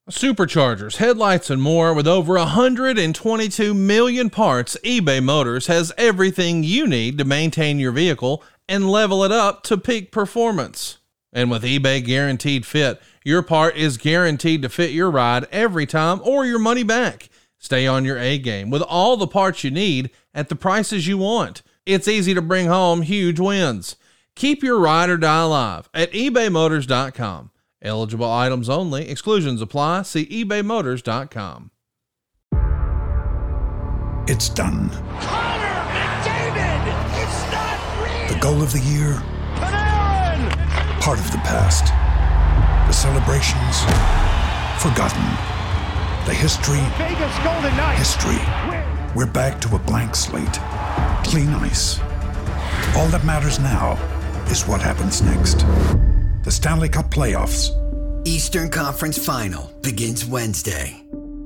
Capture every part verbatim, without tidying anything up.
Superchargers, headlights, and more. With over one hundred twenty-two million parts, eBay Motors has everything you need to maintain your vehicle and level it up to peak performance. And with eBay Guaranteed Fit, your part is guaranteed to fit your ride every time or your money back. Stay on your A game with all the parts you need at the prices you want. It's easy to bring home huge wins. Keep your ride or die alive at ebay motors dot com. Eligible items only. Exclusions apply. See ebay motors dot com. It's done. Connor McDavid! It's not real! The goal of the year. Panarin! Part of the past. The celebrations. Forgotten. The history. Vegas Golden Knights! History. We're back to a blank slate. Clean ice. All that matters now is what happens next. The Stanley Cup Playoffs. Eastern Conference Final begins Wednesday.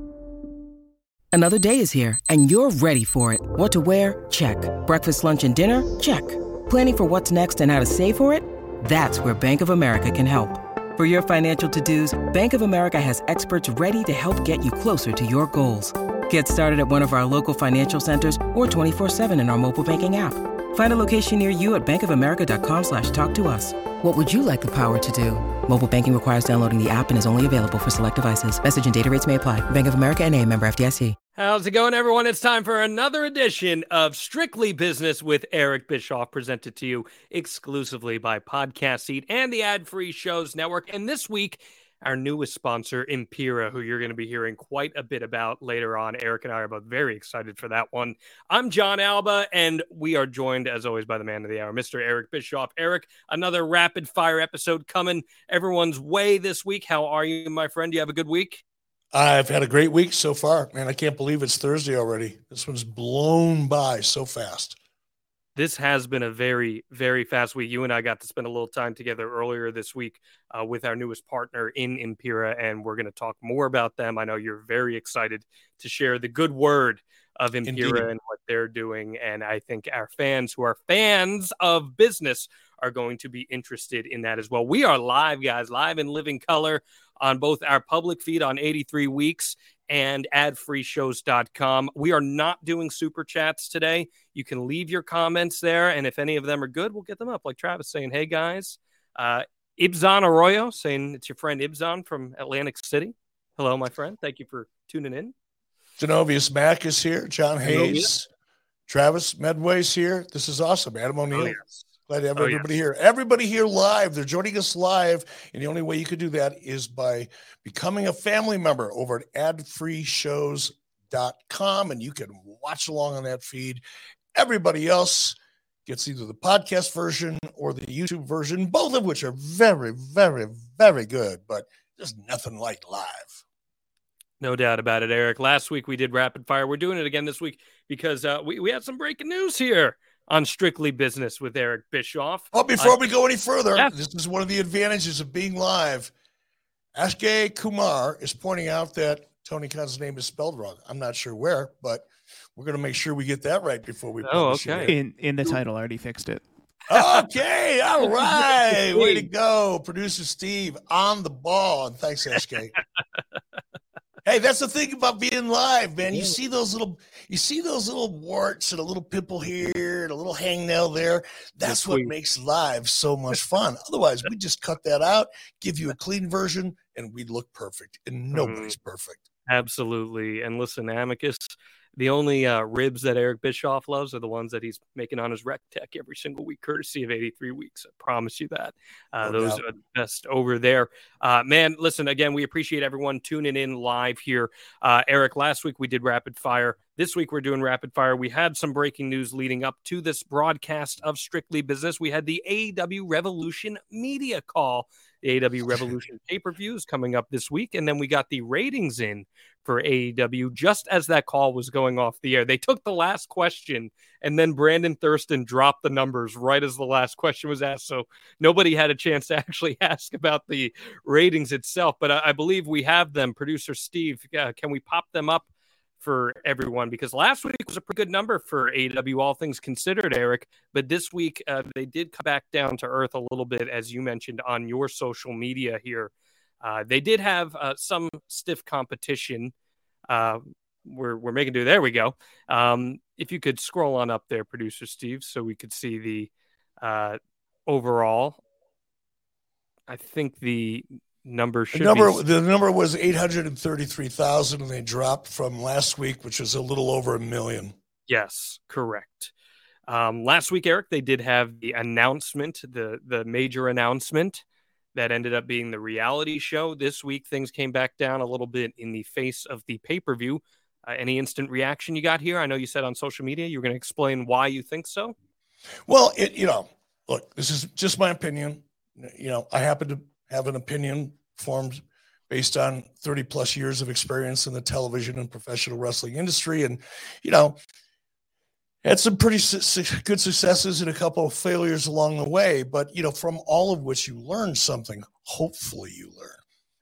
Another day is here, and you're ready for it. What to wear? Check. Breakfast, lunch, and dinner? Check. Planning for what's next and how to save for it? That's where Bank of America can help. For your financial to-dos, Bank of America has experts ready to help get you closer to your goals. Get started at one of our local financial centers or twenty-four seven in our mobile banking app. Find a location near you at bankofamerica.com slash talk to us. What would you like the power to do? Mobile banking requires downloading the app and is only available for select devices. Message and data rates may apply. Bank of America N A, member F D I C. How's it going, everyone? It's time for another edition of Strictly Business with Eric Bischoff, presented to you exclusively by Podcast Seat and the Ad-Free Shows Network. And this week, our newest sponsor, Impera, who you're going to be hearing quite a bit about later on. Eric and I are both very excited for that one. I'm John Alba, and we are joined, as always, by the man of the hour, Mister Eric Bischoff. Eric, another rapid-fire episode coming everyone's way this week. How are you, my friend? Do you have a good week? I've had a great week so far, man. I can't believe it's Thursday already. This one's blown by so fast. This has been a very, very fast week. You and I got to spend a little time together earlier this week uh, with our newest partner in Impera, and we're going to talk more about them. I know you're very excited to share the good word of Impera Indeed. And what they're doing, and I think our fans who are fans of business are going to be interested in that as well. We are live, guys, live in living color on both our public feed on eighty-three weeks and ad free shows dot com. We are not doing super chats today. You can leave your comments there, and if any of them are good, we'll get them up. Like Travis saying, hey, guys. Uh, Ibzan Arroyo saying it's your friend Ibzan from Atlantic City. Hello, my friend. Thank you for tuning in. Genovius Mack is here. John Hayes. Travis Medway's here. This is awesome. Adam O'Neill. Oh, yes. Glad to have oh, everybody yes. here. Everybody here live. They're joining us live. And the only way you could do that is by becoming a family member over at ad free shows dot com. And you can watch along on that feed. Everybody else gets either the podcast version or the YouTube version, both of which are very, very, very good. But there's nothing like live. No doubt about it, Eric. Last week we did Rapid Fire. We're doing it again this week because uh, we, we had some breaking news here on Strictly Business with Eric Bischoff. Oh, before uh, we go any further, yeah. This is one of the advantages of being live. Akshay Kumar is pointing out that Tony Khan's name is spelled wrong. I'm not sure where, but we're going to make sure we get that right before we oh, publish okay. it. In, in the title, I already fixed it. Okay, all right. Way to go. Producer Steve on the ball. And thanks, Akshay. Hey, that's the thing about being live, man. You see those little, you see those little warts and a little pimple here and a little hangnail there. That's, That's what sweet. makes live so much fun. Otherwise, we just cut that out, give you a clean version, and we'd look perfect. And nobody's mm, perfect. Absolutely. And listen, Amicus, the only uh, ribs that Eric Bischoff loves are the ones that he's making on his Rec Tech every single week, courtesy of eighty-three weeks. I promise you that. Uh, no those doubt. are the best over there. Uh, man, listen, again, we appreciate everyone tuning in live here. Uh, Eric, last week we did Rapid Fire. This week we're doing Rapid Fire. We had some breaking news leading up to this broadcast of Strictly Business. We had the A E W Revolution media call. The A E W Revolution pay-per-view is coming up this week, and then we got the ratings in for A E W just as that call was going off the air. They took the last question, and then Brandon Thurston dropped the numbers right as the last question was asked, so nobody had a chance to actually ask about the ratings itself, but I, I believe we have them. Producer Steve, uh, can we pop them up for everyone? Because last week was a pretty good number for A E W, all things considered, Eric, but this week uh, they did come back down to earth a little bit, as you mentioned on your social media here. Uh, they did have uh, some stiff competition. Uh, we're we're making do. There we go. Um, if you could scroll on up there, producer Steve, so we could see the uh, overall. I think the number should the number be... the number was eight hundred thirty-three thousand, and they dropped from last week, which was a little over a million. Yes, correct. Um, last week, Eric, they did have the announcement, the the major announcement that ended up being the reality show. This week, things came back down a little bit in the face of the pay-per-view. Uh, any instant reaction you got here? I know you said on social media you were going to explain why you think so. Well, it, you know, look, this is just my opinion. You know, I happen to have an opinion formed based on thirty plus years of experience in the television and professional wrestling industry. And, you know, had some pretty su- good successes and a couple of failures along the way, but, you know, from all of which you learn something, hopefully you learn.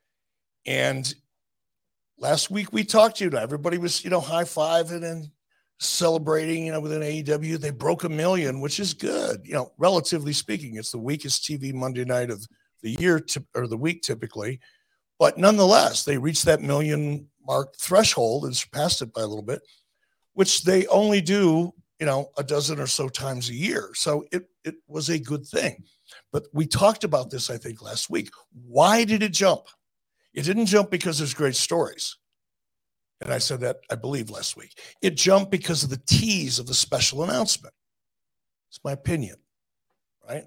And last week we talked to you, everybody was, you know, high-fiving and celebrating, you know, within A E W. They broke a million, which is good. You know, relatively speaking, it's the weakest T V Monday night of the year to, or the week typically. But nonetheless, they reached that million mark threshold and surpassed it by a little bit, which they only do, you know, a dozen or so times a year. So it, it was a good thing. But we talked about this, I think, last week. Why did it jump? It didn't jump because there's great stories. And I said that, I believe, last week. It jumped because of the tease of the special announcement. It's my opinion, right?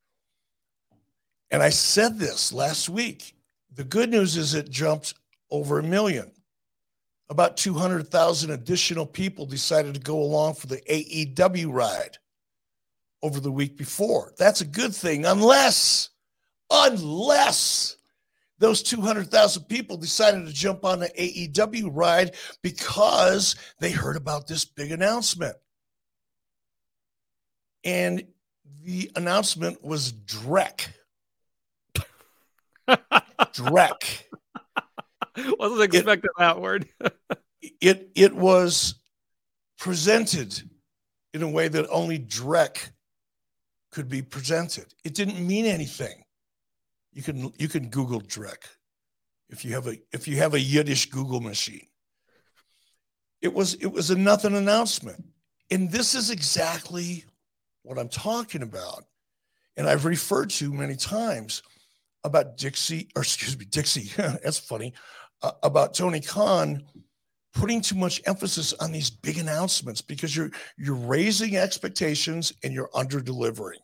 And I said this last week. The good news is it jumped over a million. About two hundred thousand additional people decided to go along for the A E W ride over the week before. That's a good thing, unless, unless those two hundred thousand people decided to jump on the A E W ride because they heard about this big announcement. And the announcement was Drek. Drek. Wasn't expecting it, that word. it it was presented in a way that only Drek could be presented. It didn't mean anything. You can you can Google Drek if you have a if you have a Yiddish Google machine. It was it was a nothing announcement, and this is exactly what I'm talking about, and I've referred to many times about Dixie or excuse me Dixie. That's funny. Uh, about Tony Khan putting too much emphasis on these big announcements because you're you're raising expectations and you're under delivering.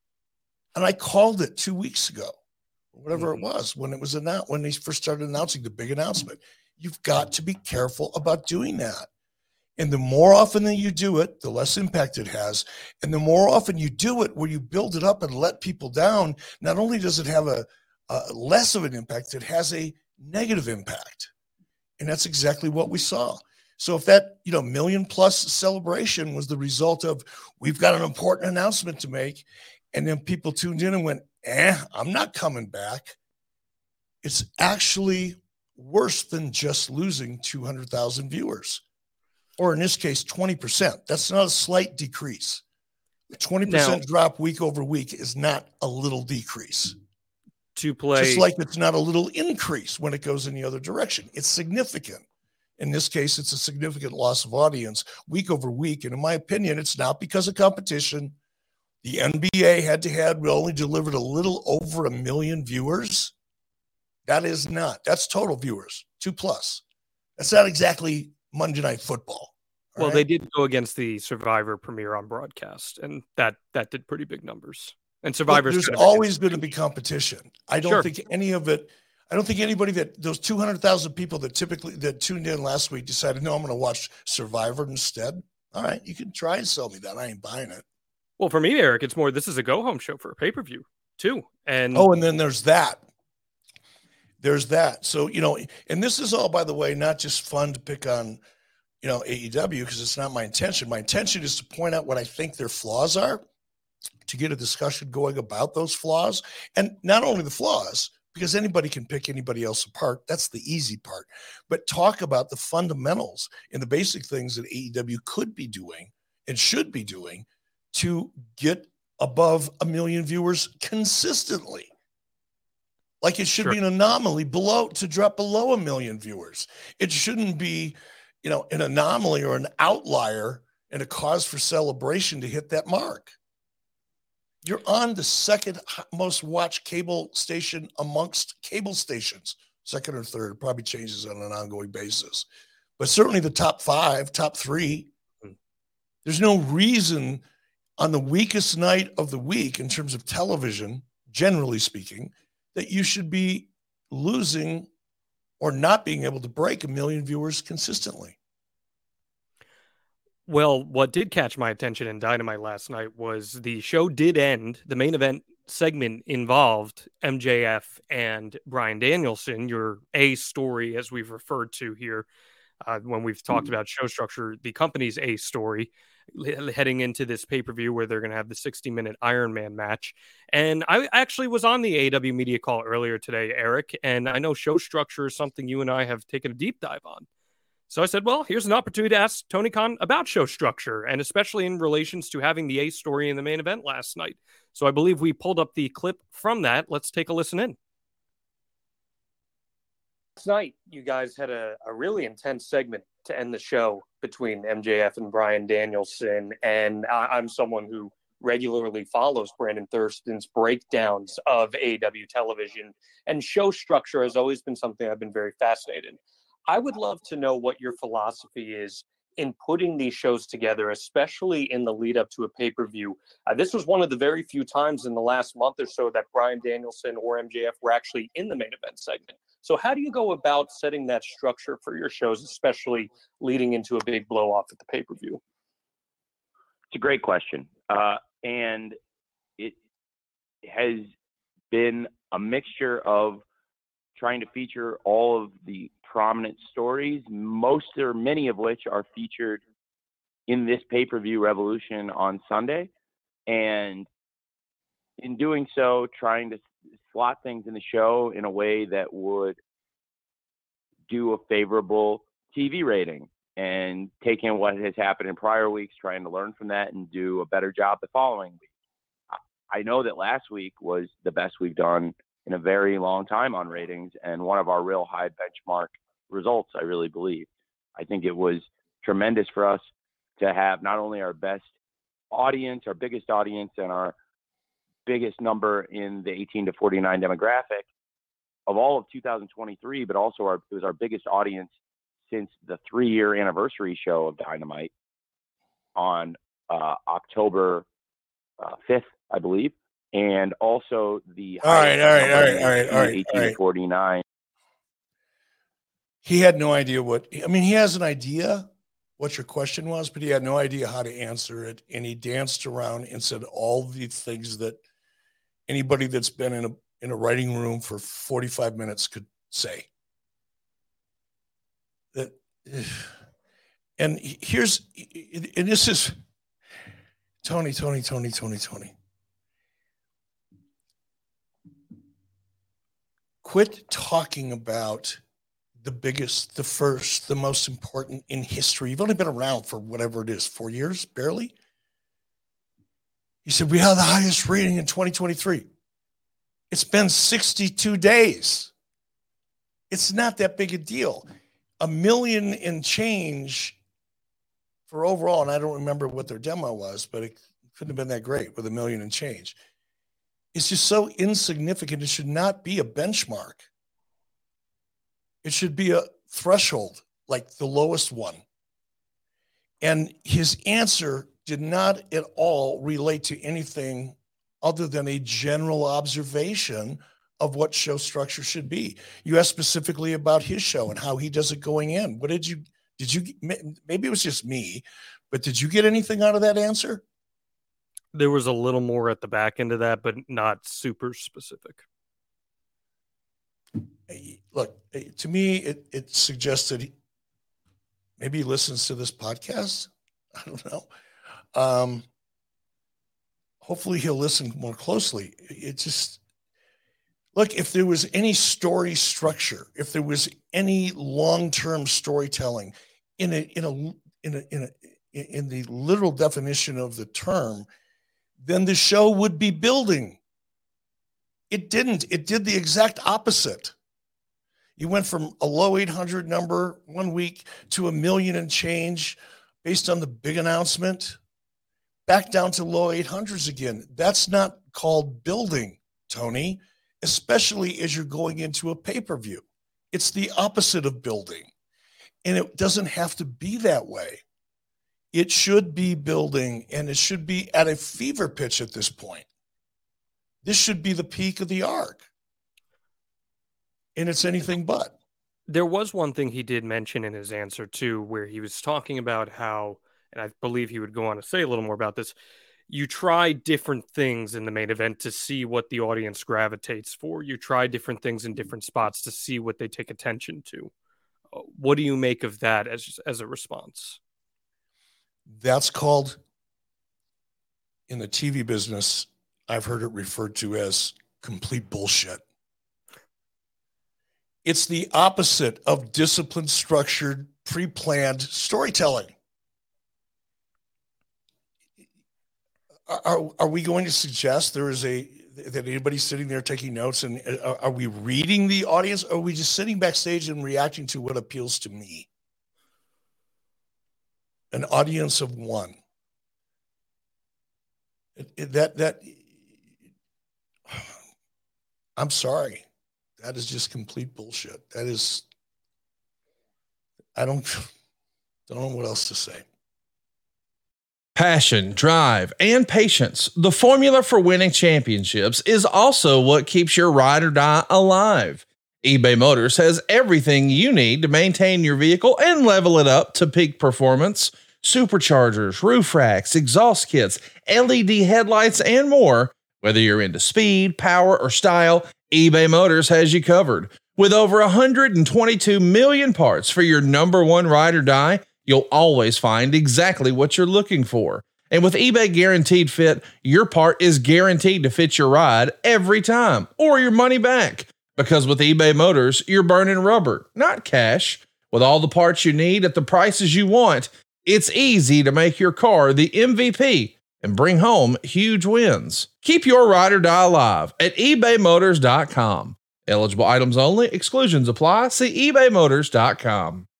And I called it two weeks ago, or whatever mm-hmm. it was, when it was announced, when they first started announcing the big announcement. You've got to be careful about doing that. And the more often that you do it, the less impact it has. And the more often you do it where you build it up and let people down, not only does it have a, a less of an impact, it has a negative impact. And that's exactly what we saw. So if that, you know, million plus celebration was the result of, we've got an important announcement to make, and then people tuned in and went, eh, I'm not coming back. It's actually worse than just losing two hundred thousand viewers, or in this case, twenty percent. That's not a slight decrease. A twenty percent now, drop week over week is not a little decrease. To play, just like it's not a little increase when it goes in the other direction. It's significant. In this case, it's a significant loss of audience week over week. And in my opinion, it's not because of competition. The N B A head-to-head only delivered a little over a million viewers. That is not. That's total viewers, two plus. That's not exactly Monday Night Football. Well, right? They did go against the Survivor premiere on broadcast, and that that did pretty big numbers. And Survivor's Look, there's always going to be competition. I don't sure. think any of it. I don't think anybody that those two hundred thousand people that typically that tuned in last week decided, no, I'm going to watch Survivor instead. All right, you can try and sell me that. I ain't buying it. Well, for me, Eric, it's more, this is a go-home show for a pay-per-view, too. And oh, and then there's that. There's that. So, you know, and this is all, by the way, not just fun to pick on, you know, A E W, because it's not my intention. My intention is to point out what I think their flaws are, to get a discussion going about those flaws. And not only the flaws, because anybody can pick anybody else apart. That's the easy part. But talk about the fundamentals and the basic things that A E W could be doing and should be doing to get above a million viewers consistently. Like it should Sure. be an anomaly below to drop below a million viewers. It shouldn't be, you know, an anomaly or an outlier and a cause for celebration to hit that mark. You're on the second most watched cable station amongst cable stations, second or third, probably changes on an ongoing basis, but certainly the top five, top three. There's no reason on the weakest night of the week in terms of television, generally speaking, that you should be losing or not being able to break a million viewers consistently. Well, what did catch my attention in Dynamite last night was the show did end. The main event segment involved M J F and Bryan Danielson, your A story, as we've referred to here uh, when we've talked about show structure, the company's A story, heading into this pay-per-view where they're going to have the sixty minute Iron Man match. And I actually was on the A E W media call earlier today, Eric, and I know show structure is something you and I have taken a deep dive on. So I said, well, here's an opportunity to ask Tony Khan about show structure, and especially in relations to having the A story in the main event last night. So I believe we pulled up the clip from that. Let's take a listen in. Last night, you guys had a, a really intense segment to end the show between M J F and Bryan Danielson. And I, I'm someone who regularly follows Brandon Thurston's breakdowns of A E W television, and show structure has always been something I've been very fascinated. I would love to know what your philosophy is in putting these shows together, especially in the lead up to a pay-per-view. Uh, this was one of the very few times in the last month or so that Bryan Danielson or M J F were actually in the main event segment. So how do you go about setting that structure for your shows, especially leading into a big blow-off at the pay-per-view? It's a great question. Uh, and it has been a mixture of trying to feature all of the prominent stories, most or many of which are featured in this pay-per-view Revolution on Sunday. And in doing so, trying to slot things in the show in a way that would do a favorable T V rating, and taking what has happened in prior weeks, trying to learn from that and do a better job the following week. I know that last week was the best we've done in a very long time on ratings, and one of our real high benchmark results, I really believe. I think it was tremendous for us to have not only our best audience, our biggest audience, and our biggest number in the eighteen to forty-nine demographic of all of two thousand twenty-three, but also our, it was our biggest audience since the three-year anniversary show of Dynamite on uh, October uh, fifth, I believe. And also the all right, all right, all right, all right, all right, eighteen all right. to forty-nine. He had no idea what, I mean, he has an idea what your question was, but he had no idea how to answer it. And he danced around and said all the things that anybody that's been in a, in a writing room for forty-five minutes could say. That, and here's, and this is Tony, Tony, Tony, Tony, Tony. Quit talking about the biggest, the first, the most important in history. You've only been around for whatever it is, four years, barely. He said, we have the highest rating in twenty twenty-three. It's been sixty-two days. It's not that big a deal. A million and change for overall, and I don't remember what their demo was, but it couldn't have been that great with a million and change. It's just so insignificant. It should not be a benchmark. It should be a threshold, like the lowest one. And his answer did not at all relate to anything other than a general observation of what show structure should be. You asked specifically about his show and how he does it going in. What did you, did you, maybe it was just me, but did you get anything out of that answer? There was a little more at the back end of that, but not super specific. Look, to me, it, it suggested maybe he listens to this podcast. I don't know. Um, hopefully he'll listen more closely. It just, look, if there was any story structure, if there was any long-term storytelling in a, in a, in a, in a, in the literal definition of the term, then the show would be building. It didn't. It did the exact opposite. You went from a low eight hundred number one week to a million and change based on the big announcement, back down to low eight hundreds again. That's not called building, Tony, especially as you're going into a pay-per-view. It's the opposite of building. And it doesn't have to be that way. It should be building, and it should be at a fever pitch at this point. This should be the peak of the arc. And it's anything but. There was one thing he did mention in his answer, too, where he was talking about how, and I believe he would go on to say a little more about this, you try different things in the main event to see what the audience gravitates for. You try different things in different spots to see what they take attention to. What do you make of that as, as a response? That's called, in the T V business, I've heard it referred to as complete bullshit. It's the opposite of disciplined, structured, pre-planned storytelling. Are, are we going to suggest there is a, that anybody sitting there taking notes, and are, are we reading the audience? Or are we just sitting backstage and reacting to what appeals to me? An audience of one. It, it, that, that, I'm sorry. That is just complete bullshit. That is, I don't, don't know what else to say. Passion, drive, and patience. The formula for winning championships is also what keeps your ride or die alive. eBay Motors has everything you need to maintain your vehicle and level it up to peak performance. Superchargers, roof racks, exhaust kits, L E D headlights, and more. Whether you're into speed, power, or style, eBay Motors has you covered. With over one hundred twenty-two million parts for your number one ride or die, you'll always find exactly what you're looking for. And with eBay Guaranteed Fit, your part is guaranteed to fit your ride every time, or your money back. Because with eBay Motors, you're burning rubber, not cash. With all the parts you need at the prices you want, it's easy to make your car the M V P and bring home huge wins. Keep your ride or die alive at ebay motors dot com. Eligible items only. Exclusions apply. See ebay motors dot com.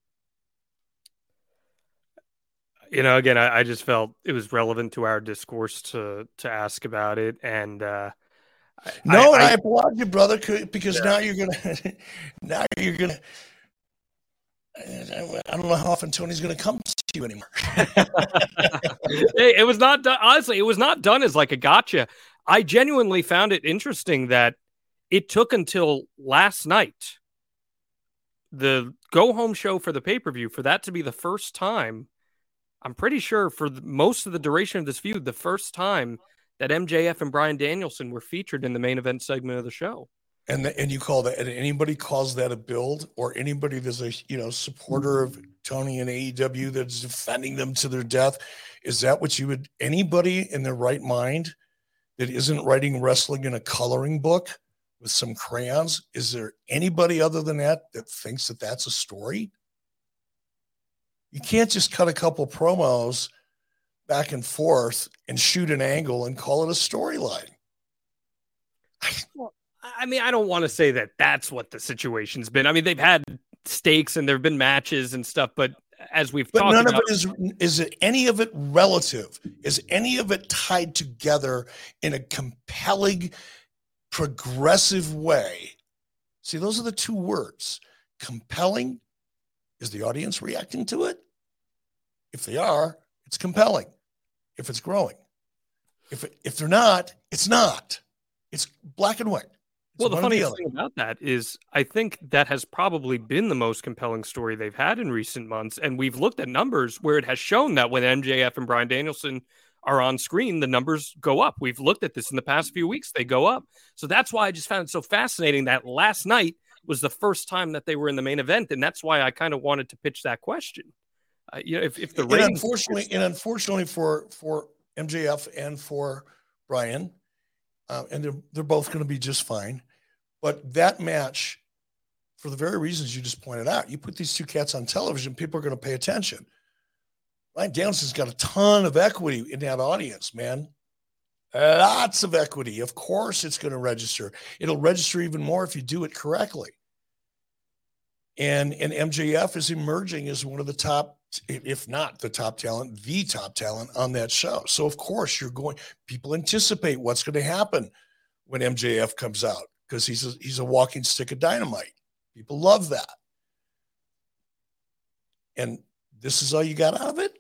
You know, again, I, I just felt it was relevant to our discourse to to ask about it. And uh, no, I, and I, I applaud you, brother, because yeah. now you're gonna, now you're gonna. I don't know how often Tony's going to come to you anymore. it, it was not done. Honestly, it was not done as like a gotcha. I genuinely found it interesting that it took until last night, the go home show for the pay-per-view, for that to be the first time. I'm pretty sure for the, most of the duration of this feud, the first time that M J F and Bryan Danielson were featured in the main event segment of the show. And the, and you call that, and anybody calls that a build, or anybody that's a, you know, supporter of Tony and A E W that's defending them to their death, is that what you would, anybody in their right mind that isn't writing wrestling in a coloring book with some crayons, is there anybody other than that that thinks that that's a story? You can't just cut a couple promos back and forth and shoot an angle and call it a storyline. Well, I mean, I don't want to say that that's what the situation's been. I mean, they've had stakes and there have been matches and stuff, but as we've but talked none about, of it is, is it any of it relative? Is any of it tied together in a compelling, progressive way? See, those are the two words. Compelling. Is the audience reacting to it? If they are, it's compelling. If it's growing. If it, if they're not, it's not. It's black and white. It's well, the funniest the thing about that is I think that has probably been the most compelling story they've had in recent months. And we've looked at numbers where it has shown that when M J F and Bryan Danielson are on screen, the numbers go up. We've looked at this in the past few weeks. They go up. So that's why I just found it so fascinating that last night was the first time that they were in the main event. And that's why I kind of wanted to pitch that question. Uh, you know, if, if the and ratings... unfortunately, and unfortunately for, for M J F and for Bryan, uh, and they're, they're both going to be just fine. But that match, for the very reasons you just pointed out, you put these two cats on television, people are going to pay attention. Bryan Danielson's got a ton of equity in that audience, man. Lots of equity. Of course it's going to register. It'll register even more if you do it correctly. And, and M J F is emerging as one of the top, if not the top talent, the top talent on that show. So, of course, you're going – people anticipate what's going to happen when M J F comes out because he's a, he's a walking stick of dynamite. People love that. And this is all you got out of it?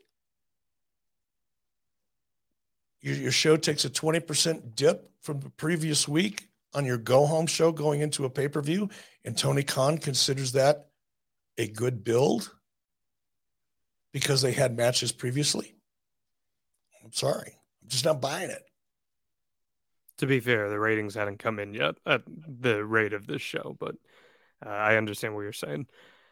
Your, your show takes a twenty percent dip from the previous week on your go-home show going into a pay-per-view, and Tony Khan considers that a good build because they had matches previously? I'm sorry. I'm just not buying it. To be fair, the ratings hadn't come in yet at the rate of this show, but uh, I understand what you're saying.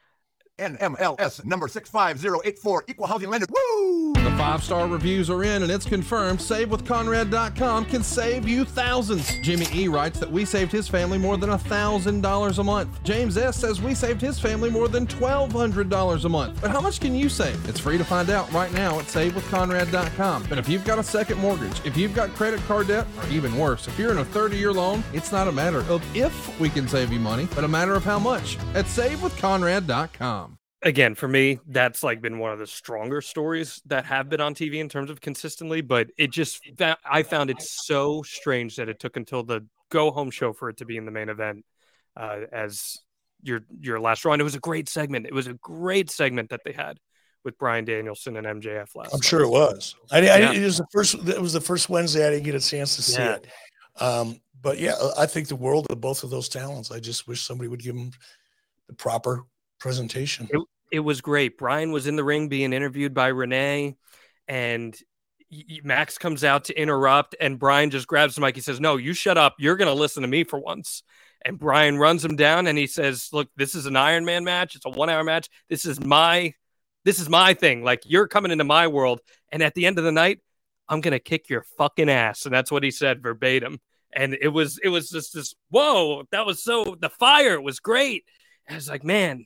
N M L S number six five zero eight four, Equal Housing Lender. Woo! The five-star reviews are in, and it's confirmed save with conrad dot com can save you thousands. Jimmy E. writes that we saved his family more than one thousand dollars a month. James S. says we saved his family more than twelve hundred dollars a month. But how much can you save? It's free to find out right now at save with conrad dot com. But if you've got a second mortgage, if you've got credit card debt, or even worse, if you're in a thirty-year loan, it's not a matter of if we can save you money, but a matter of how much at save with conrad dot com. Again, for me, that's like been one of the stronger stories that have been on T V in terms of consistently, but it just, I found it so strange that it took until the go home show for it to be in the main event uh, as your, your last draw. And it was a great segment. It was a great segment that they had with Bryan Danielson and M J F last I'm night. sure it was. I, yeah. I, it was the first, it was the first Wednesday I didn't get a chance to see yeah. it. Um, but yeah, I think the world of both of those talents. I just wish somebody would give them the proper presentation. It, it was great. Bryan was in the ring being interviewed by Renee, and Max comes out to interrupt, and Bryan just grabs the mic. He says, "No, you shut up. You're going to listen to me for once." And Bryan runs him down, and he says, "Look, this is an Iron Man match. It's a one-hour match. This is my, this is my thing. Like, you're coming into my world, and at the end of the night, I'm going to kick your fucking ass." And that's what he said verbatim. And it was, it was just this, whoa, that was so, the fire was great. And I was like, man,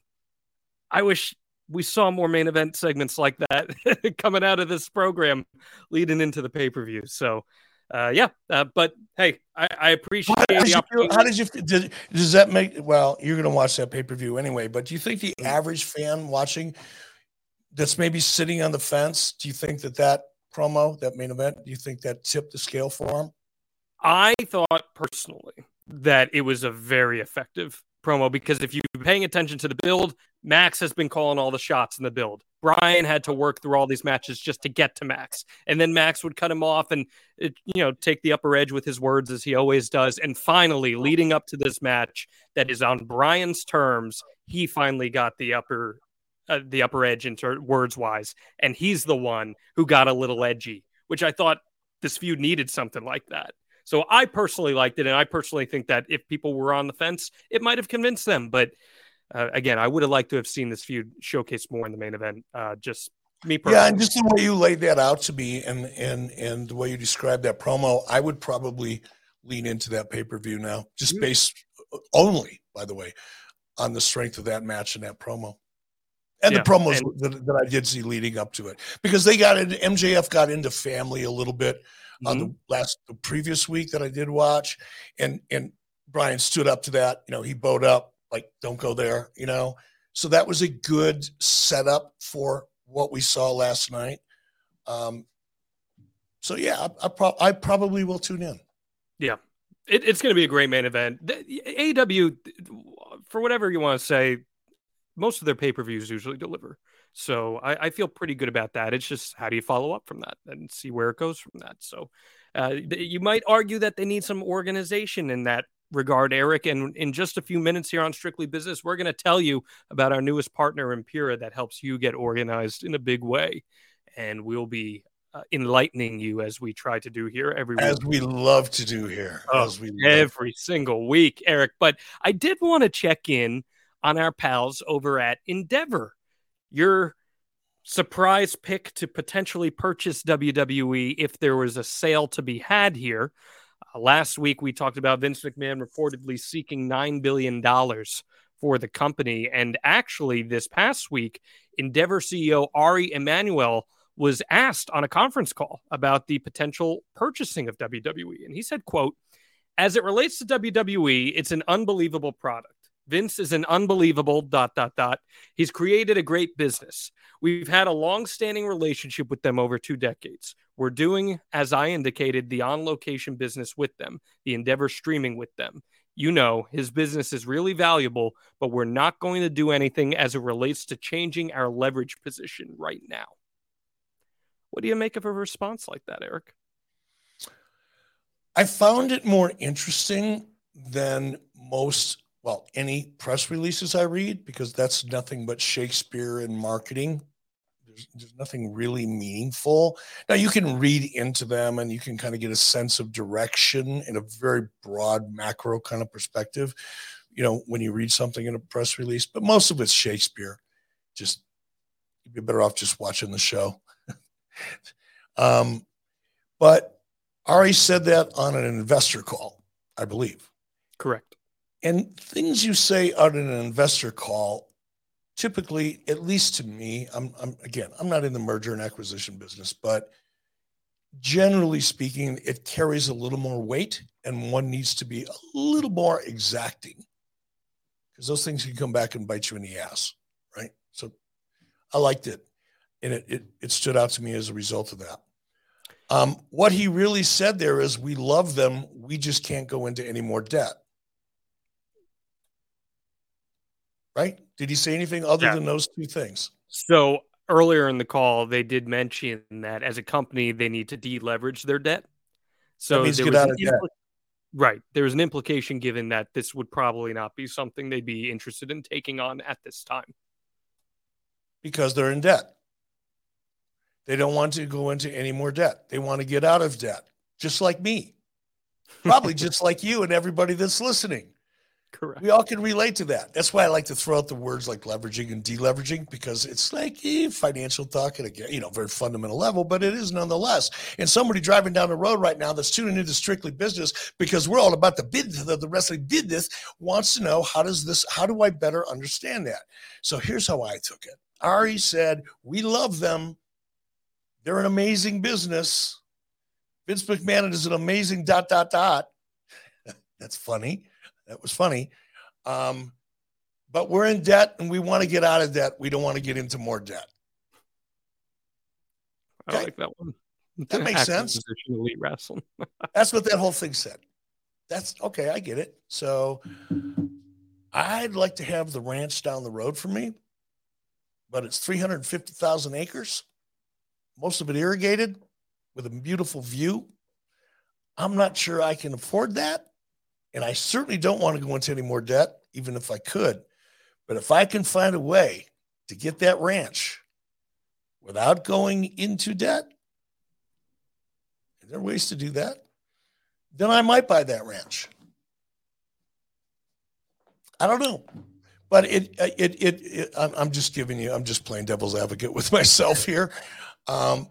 I wish we saw more main event segments like that coming out of this program leading into the pay-per-view. So, uh, yeah, uh, but hey, I, I appreciate how the opportunity. How did you, did, does that make, well, you're going to watch that pay-per-view anyway, but do you think the average fan watching that's maybe sitting on the fence, do you think that that promo, that main event, do you think that tipped the scale for him? I thought personally that it was a very effective promo because if you're paying attention to the build, Max has been calling all the shots in the build. Bryan had to work through all these matches just to get to Max. And then Max would cut him off and, it, you know, take the upper edge with his words as he always does. And finally, leading up to this match that is on Bryan's terms, he finally got the upper uh, the upper edge in ter- words-wise. And he's the one who got a little edgy, which I thought this feud needed something like that. So I personally liked it, and I personally think that if people were on the fence, it might have convinced them. But uh, again, I would have liked to have seen this feud showcased more in the main event. Uh, just me personally. Yeah, and just the way you laid that out to me and and and the way you described that promo, I would probably lean into that pay-per-view now, just mm-hmm. based only, by the way, on the strength of that match and that promo. And yeah, the promos and- that, that I did see leading up to it. Because they got into, M J F got into family a little bit. Mm-hmm. On the last, the previous week that I did watch, and and Bryan stood up to that. You know, he bowed up, like, don't go there, you know. So that was a good setup for what we saw last night. Um, so, yeah, I, I, pro- I probably will tune in. Yeah, it, it's going to be a great main event. The, A E W, for whatever you want to say, most of their pay-per-views usually deliver. So I, I feel pretty good about that. It's just, how do you follow up from that and see where it goes from that? So uh, you might argue that they need some organization in that regard, Eric. And in just a few minutes here on Strictly Business, we're going to tell you about our newest partner, Impera, that helps you get organized in a big way. And we'll be uh, enlightening you as we try to do here every week. As we love to do here. Oh, as we every single week, Eric. But I did want to check in on our pals over at Endeavor. Your surprise pick to potentially purchase W W E if there was a sale to be had here. Uh, last week, we talked about Vince McMahon reportedly seeking nine billion dollars for the company. And actually, this past week, Endeavor C E O Ari Emanuel was asked on a conference call about the potential purchasing of W W E. And he said, quote, "As it relates to W W E, it's an unbelievable product. Vince is an unbelievable dot, dot, dot. He's created a great business. We've had a long-standing relationship with them over two decades. We're doing, as I indicated, the on-location business with them, the Endeavor streaming with them. You know, his business is really valuable, but we're not going to do anything as it relates to changing our leverage position right now." What do you make of a response like that, Eric? I found it more interesting than most, well, any press releases I read, because that's nothing but Shakespeare and marketing. There's, there's nothing really meaningful. Now, you can read into them and you can kind of get a sense of direction in a very broad macro kind of perspective, you know, when you read something in a press release, but most of it's Shakespeare. Just, you'd be better off just watching the show. um, but Ari said that on an investor call, I believe. Correct. And things you say on an investor call, typically, at least to me, I'm, I'm again, I'm not in the merger and acquisition business, but generally speaking, it carries a little more weight and one needs to be a little more exacting because those things can come back and bite you in the ass, right? So I liked it. And it, it, it stood out to me as a result of that. Um, what he really said there is, we love them. We just can't go into any more debt. Right? Did he say anything other yeah. than those two things? So earlier in the call, they did mention that as a company, they need to deleverage their debt. So that means there get was out an of debt. impl- right. There was an implication given that this would probably not be something they'd be interested in taking on at this time. Because they're in debt. They don't want to go into any more debt. They want to get out of debt, just like me. Probably just like you and everybody that's listening. Correct. We all can relate to that. That's why I like to throw out the words like leveraging and deleveraging, because it's like eh, financial talk at a, you know, very fundamental level, but it is nonetheless. And somebody driving down the road right now that's tuning into Strictly Business, because we're all about the business, the, the wrestling business, wants to know, how does this, how do I better understand that? So here's how I took it. Ari said, we love them. They're an amazing business. Vince McMahon is an amazing dot, dot, dot. That's funny. That was funny. Um, but we're in debt and we want to get out of debt. We don't want to get into more debt. Okay? I like that one. That makes sense. Elite wrestling. That's what that whole thing said. That's okay. I get it. So I'd like to have the ranch down the road for me, but it's three hundred fifty thousand acres. Most of it irrigated with a beautiful view. I'm not sure I can afford that. And I certainly don't want to go into any more debt, even if I could. But if I can find a way to get that ranch without going into debt, are there ways to do that? Then I might buy that ranch. I don't know. But it, it, it, it I'm, I'm just giving you, I'm just playing devil's advocate with myself here. Um,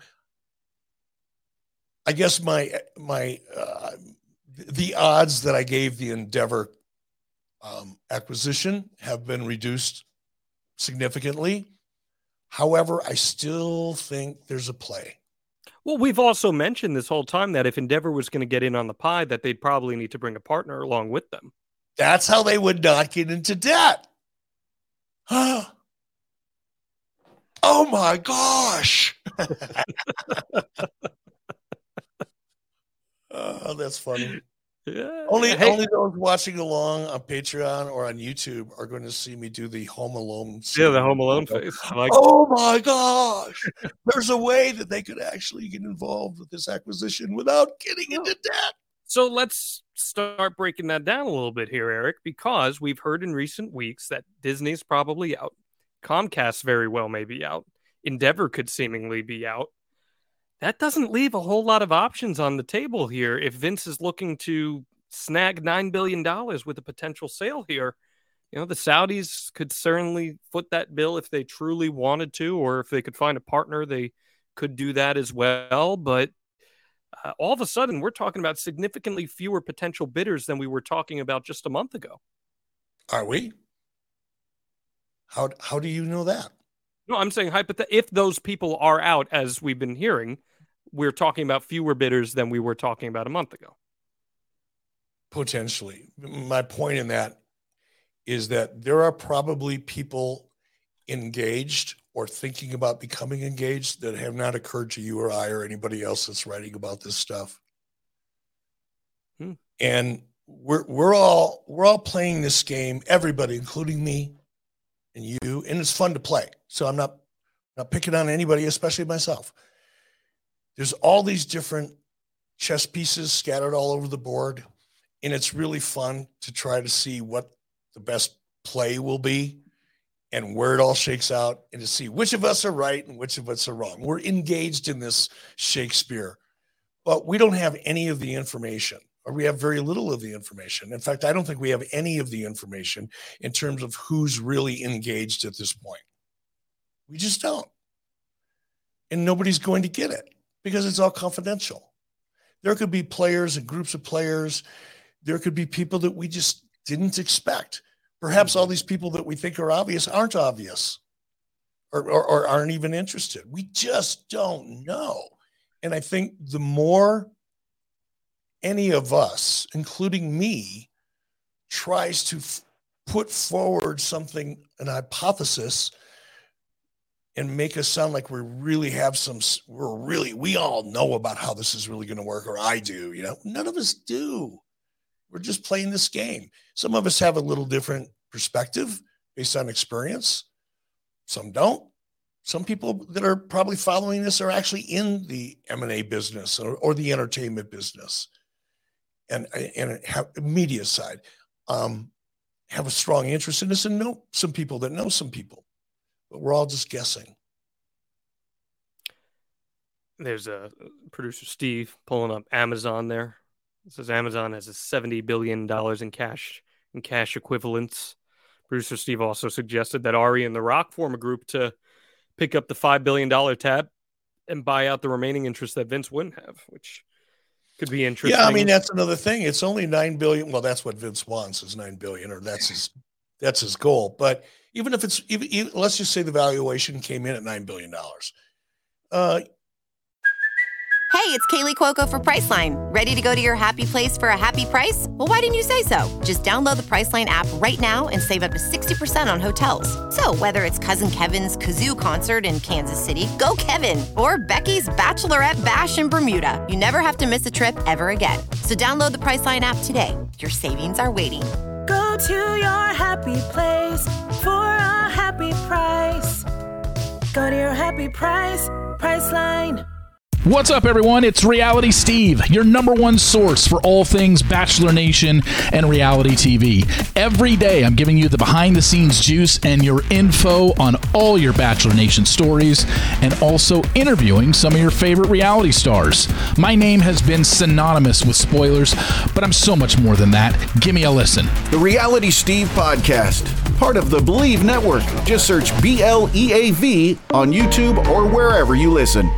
I guess my my uh, the odds that I gave the Endeavor um, acquisition have been reduced significantly. However, I still think there's a play. Well, we've also mentioned this whole time that if Endeavor was going to get in on the pie, that they'd probably need to bring a partner along with them. That's how they would not get into debt. Oh my gosh. Oh, that's funny. Yeah. Only, hey. only those watching along on Patreon or on YouTube are going to see me do the Home Alone. Yeah, the Home Alone face. Like, oh my gosh. There's a way that they could actually get involved with this acquisition without getting into debt. So let's start breaking that down a little bit here, Eric, because we've heard in recent weeks that Disney's probably out. Comcast very well may be out. Endeavor could seemingly be out. That doesn't leave a whole lot of options on the table here. If Vince is looking to snag nine billion dollars with a potential sale here, you know, the Saudis could certainly foot that bill if they truly wanted to, or if they could find a partner, they could do that as well. But uh, all of a sudden, we're talking about significantly fewer potential bidders than we were talking about just a month ago. Are we? How how do you know that? No, I'm saying hypothetically, if those people are out, as we've been hearing, we're talking about fewer bidders than we were talking about a month ago. Potentially. My point in that is that there are probably people engaged or thinking about becoming engaged that have not occurred to you or I or anybody else that's writing about this stuff. Hmm. And we're we're all we're all playing this game, everybody, including me and you, and it's fun to play. So I'm not not picking on anybody, especially myself. There's all these different chess pieces scattered all over the board, and it's really fun to try to see what the best play will be and where it all shakes out, and to see which of us are right and which of us are wrong. We're engaged in this Shakespeare, but we don't have any of the information, or we have very little of the information. In fact, I don't think we have any of the information in terms of who's really engaged at this point. We just don't. And nobody's going to get it because it's all confidential. There could be players and groups of players. There could be people that we just didn't expect. Perhaps all these people that we think are obvious aren't obvious, or, or, or aren't even interested. We just don't know. And I think the more any of us, including me, tries to f- put forward something, an hypothesis, and make us sound like we really have some, we're really, we all know about how this is really going to work, or I do, you know, none of us do. We're just playing this game. Some of us have a little different perspective based on experience. Some don't. Some people that are probably following this are actually in the M and A business or, or the entertainment business and, and have media side, um, have a strong interest in this, and know some people that know some people, but we're all just guessing. There's a producer, Steve, pulling up Amazon there. It says Amazon has a seventy billion dollars in cash in cash equivalents. Producer Steve also suggested that Ari and The Rock form a group to pick up the five billion dollars tab and buy out the remaining interest that Vince wouldn't have, which could be interesting. Yeah, I mean, that's another thing. It's only nine billion dollars. Well, that's what Vince wants, is nine billion dollars, or that's his that's his goal. But even if it's, even, even, let's just say the valuation came in at nine billion dollars. Uh, Hey, it's Kaylee Cuoco for Priceline. Ready to go to your happy place for a happy price? Well, why didn't you say so? Just download the Priceline app right now and save up to sixty percent on hotels. So whether it's Cousin Kevin's Kazoo Concert in Kansas City, go Kevin, or Becky's Bachelorette Bash in Bermuda, you never have to miss a trip ever again. So download the Priceline app today. Your savings are waiting. Go to your happy place for a happy price. Go to your happy price, Priceline. What's up, everyone? It's Reality Steve, your number one source for all things Bachelor Nation and reality T V. Every day, I'm giving you the behind-the-scenes juice and your info on all your Bachelor Nation stories, and also interviewing some of your favorite reality stars. My name has been synonymous with spoilers, but I'm so much more than that. Give me a listen. The Reality Steve Podcast, part of the Believe Network. Just search B L E A V on YouTube or wherever you listen.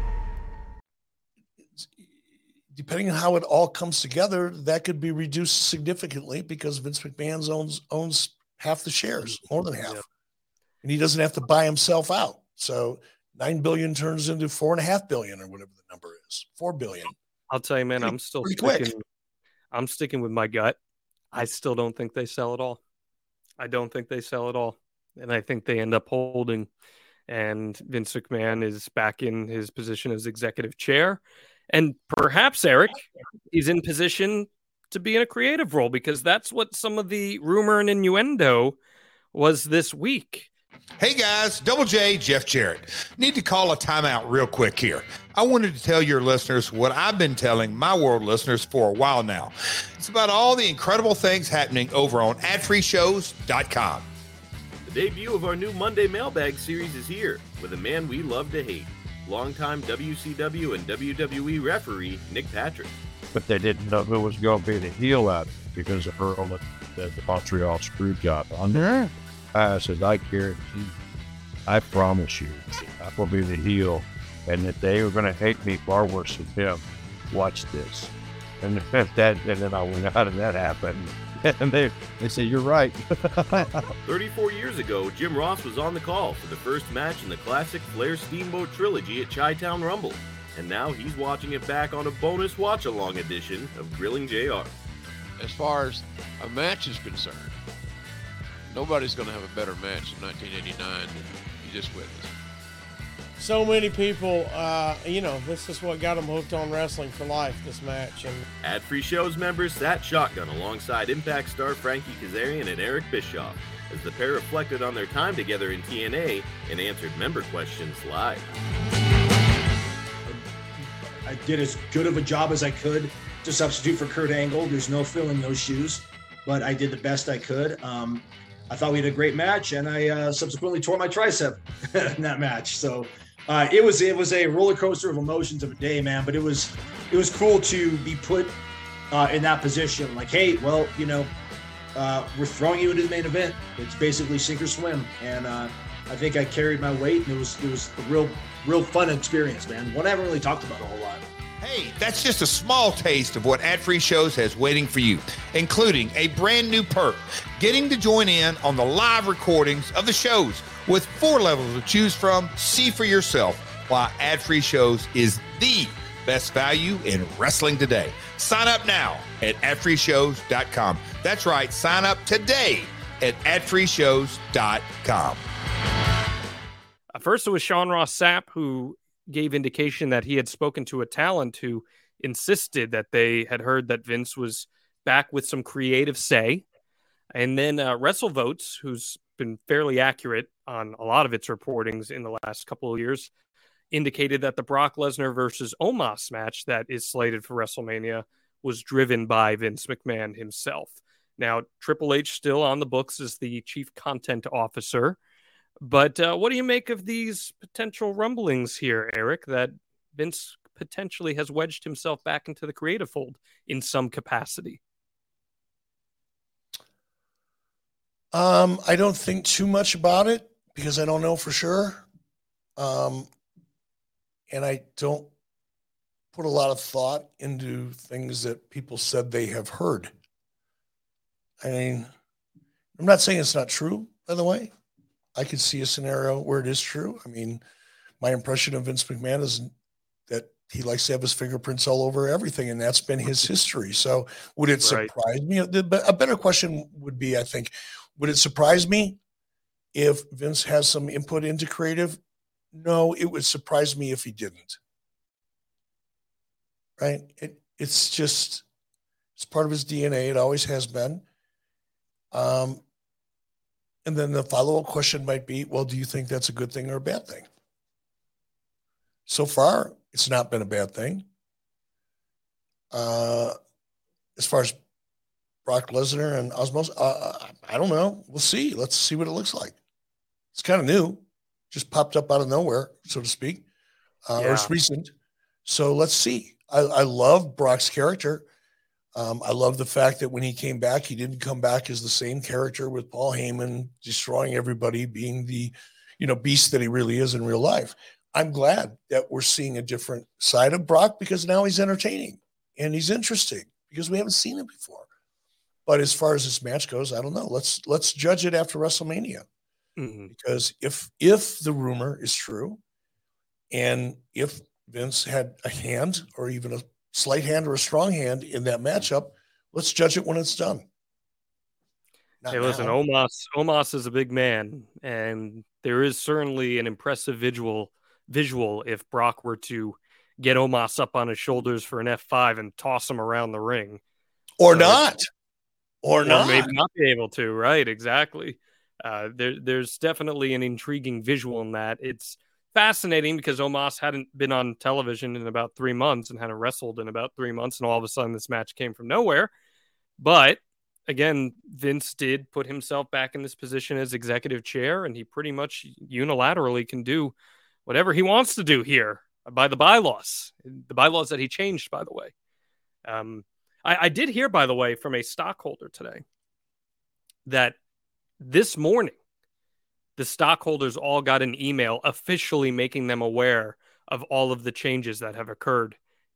Depending on how it all comes together, that could be reduced significantly because Vince McMahon owns owns half the shares, more than half, yeah. And he doesn't have to buy himself out. So nine billion turns into four and a half billion, or whatever the number is, four billion. I'll tell you, man, pretty, I'm still sticking. Quick. I'm sticking with my gut. I still don't think they sell it all. I don't think they sell it all, and I think they end up holding. And Vince McMahon is back in his position as executive chair. And perhaps, Eric, he's in position to be in a creative role, because that's what some of the rumor and innuendo was this week. Hey, guys, Double J, Jeff Jarrett. Need to call a timeout real quick here. I wanted to tell your listeners what I've been telling my world listeners for a while now. It's about all the incredible things happening over on ad free shows dot com. The debut of our new Monday Mailbag series is here with a man we love to hate. Longtime W C W and W W E referee Nick Patrick. But they didn't know who was going to be the heel out because of Earl that the Montreal screw job on there. I said, I guarantee, I promise you, I will be the heel, and that they were going to hate me far worse than him. Watch this. And that, and then I went out, and that happened. And they, they say, you're right. thirty-four years ago, Jim Ross was on the call for the first match in the classic Flair Steamboat trilogy at Chi-Town Rumble. And now he's watching it back on a bonus watch-along edition of Grilling J R. As far as a match is concerned, nobody's going to have a better match in nineteen eighty-nine than you just witnessed. So many people, uh, you know, this is what got them hooked on wrestling for life, this match. And Ad-free shows members sat shotgun alongside Impact star Frankie Kazarian and Eric Bischoff as the pair reflected on their time together in T N A and answered member questions live. I did as good of a job as I could to substitute for Kurt Angle. There's no filling those shoes, but I did the best I could. Um, I thought we had a great match, and I uh, subsequently tore my tricep in that match. So uh, it was it was a roller coaster of emotions of a day, man. But it was it was cool to be put uh, in that position. Like, hey, well, you know, uh, we're throwing you into the main event. It's basically sink or swim, and uh, I think I carried my weight, and it was it was a real real fun experience, man. One I haven't really talked about a whole lot. Hey, that's just a small taste of what Ad-Free Shows has waiting for you, including a brand new perk, getting to join in on the live recordings of the shows with four levels to choose from. See for yourself why Ad-Free Shows is the best value in wrestling today. Sign up now at ad free shows dot com. That's right, sign up today at ad free shows dot com. First, it was Sean Ross Sapp who gave indication that he had spoken to a talent who insisted that they had heard that Vince was back with some creative say. And then uh, WrestleVotes, who's been fairly accurate on a lot of its reportings in the last couple of years, indicated that the Brock Lesnar versus Omos match that is slated for WrestleMania was driven by Vince McMahon himself. Now, Triple H still on the books as the chief content officer. But uh, what do you make of these potential rumblings here, Eric, that Vince potentially has wedged himself back into the creative fold in some capacity? Um, I don't think too much about it because I don't know for sure. Um, and I don't put a lot of thought into things that people said they have heard. I mean, I'm not saying it's not true, by the way. I could see a scenario where it is true. I mean, my impression of Vince McMahon is that he likes to have his fingerprints all over everything, and that's been his history. So would it surprise right. me? A better question would be, I think, would it surprise me if Vince has some input into creative? No, it would surprise me if he didn't. Right? It, it's just, it's part of his D N A. It always has been. Um, And then the follow-up question might be, well, do you think that's a good thing or a bad thing? So far, it's not been a bad thing. Uh, as far as Brock Lesnar and Osmos, uh, I don't know. We'll see. Let's see what it looks like. It's kind of new. Just popped up out of nowhere, so to speak. Uh, yeah. Or it's recent. So let's see. I, I love Brock's character. Um, I love the fact that when he came back, he didn't come back as the same character with Paul Heyman destroying everybody, being the, you know, beast that he really is in real life. I'm glad that we're seeing a different side of Brock because now he's entertaining and he's interesting because we haven't seen him before. But as far as this match goes, I don't know. Let's let's judge it after WrestleMania. Mm-hmm. Because if if the rumor is true, and if Vince had a hand or even a slight hand or a strong hand in that matchup, let's judge it when it's done. Not hey, listen, now. Omos Omos is a big man, and there is certainly an impressive visual visual if Brock were to get Omos up on his shoulders for an F five and toss him around the ring. Or so, not. Or, or not. maybe not be able to, right? Exactly. Uh, there, there's definitely an intriguing visual in that. It's fascinating because Omos hadn't been on television in about three months and hadn't wrestled in about three months, and all of a sudden this match came from nowhere. But again, Vince did put himself back in this position as executive chair, and he pretty much unilaterally can do whatever he wants to do here by the bylaws, the bylaws that he changed, by the way. Um, I, I did hear, by the way, from a stockholder today that this morning, the stockholders all got an email officially making them aware of all of the changes that have occurred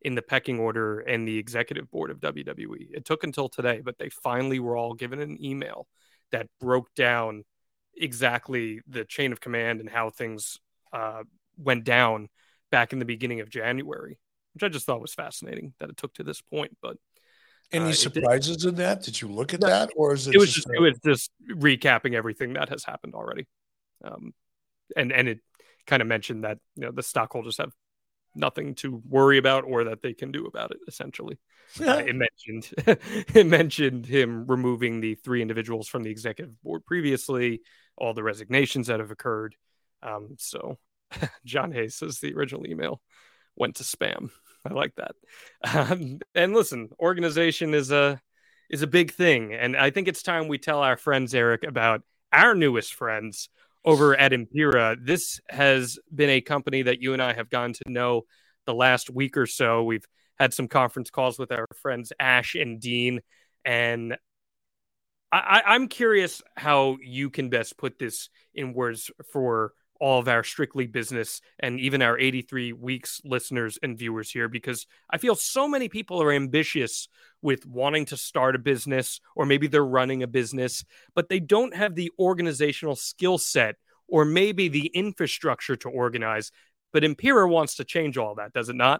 in the pecking order and the executive board of W W E. It took until today, but they finally were all given an email that broke down exactly the chain of command and how things uh, went down back in the beginning of January, which I just thought was fascinating that it took to this point. But any uh, surprises did, in that? Did you look at that, or is it? It was just, just, it was just recapping everything that has happened already, um, and and it kind of mentioned that, you know, the stockholders have nothing to worry about or that they can do about it. Essentially, yeah. uh, it mentioned it mentioned him removing the three individuals from the executive board previously, all the resignations that have occurred. Um, so John Hayes says the original email went to spam. I like that. Um, and listen, organization is a is a big thing, and I think it's time we tell our friends, Eric, about our newest friends over at Impera. This has been a company that you and I have gotten to know the last week or so. We've had some conference calls with our friends Ash and Dean, and I, I'm curious how you can best put this in words for all of our Strictly Business and even our eighty-three Weeks listeners and viewers here, because I feel so many people are ambitious with wanting to start a business, or maybe they're running a business, but they don't have the organizational skill set or maybe the infrastructure to organize. But Impera wants to change all that, does it not?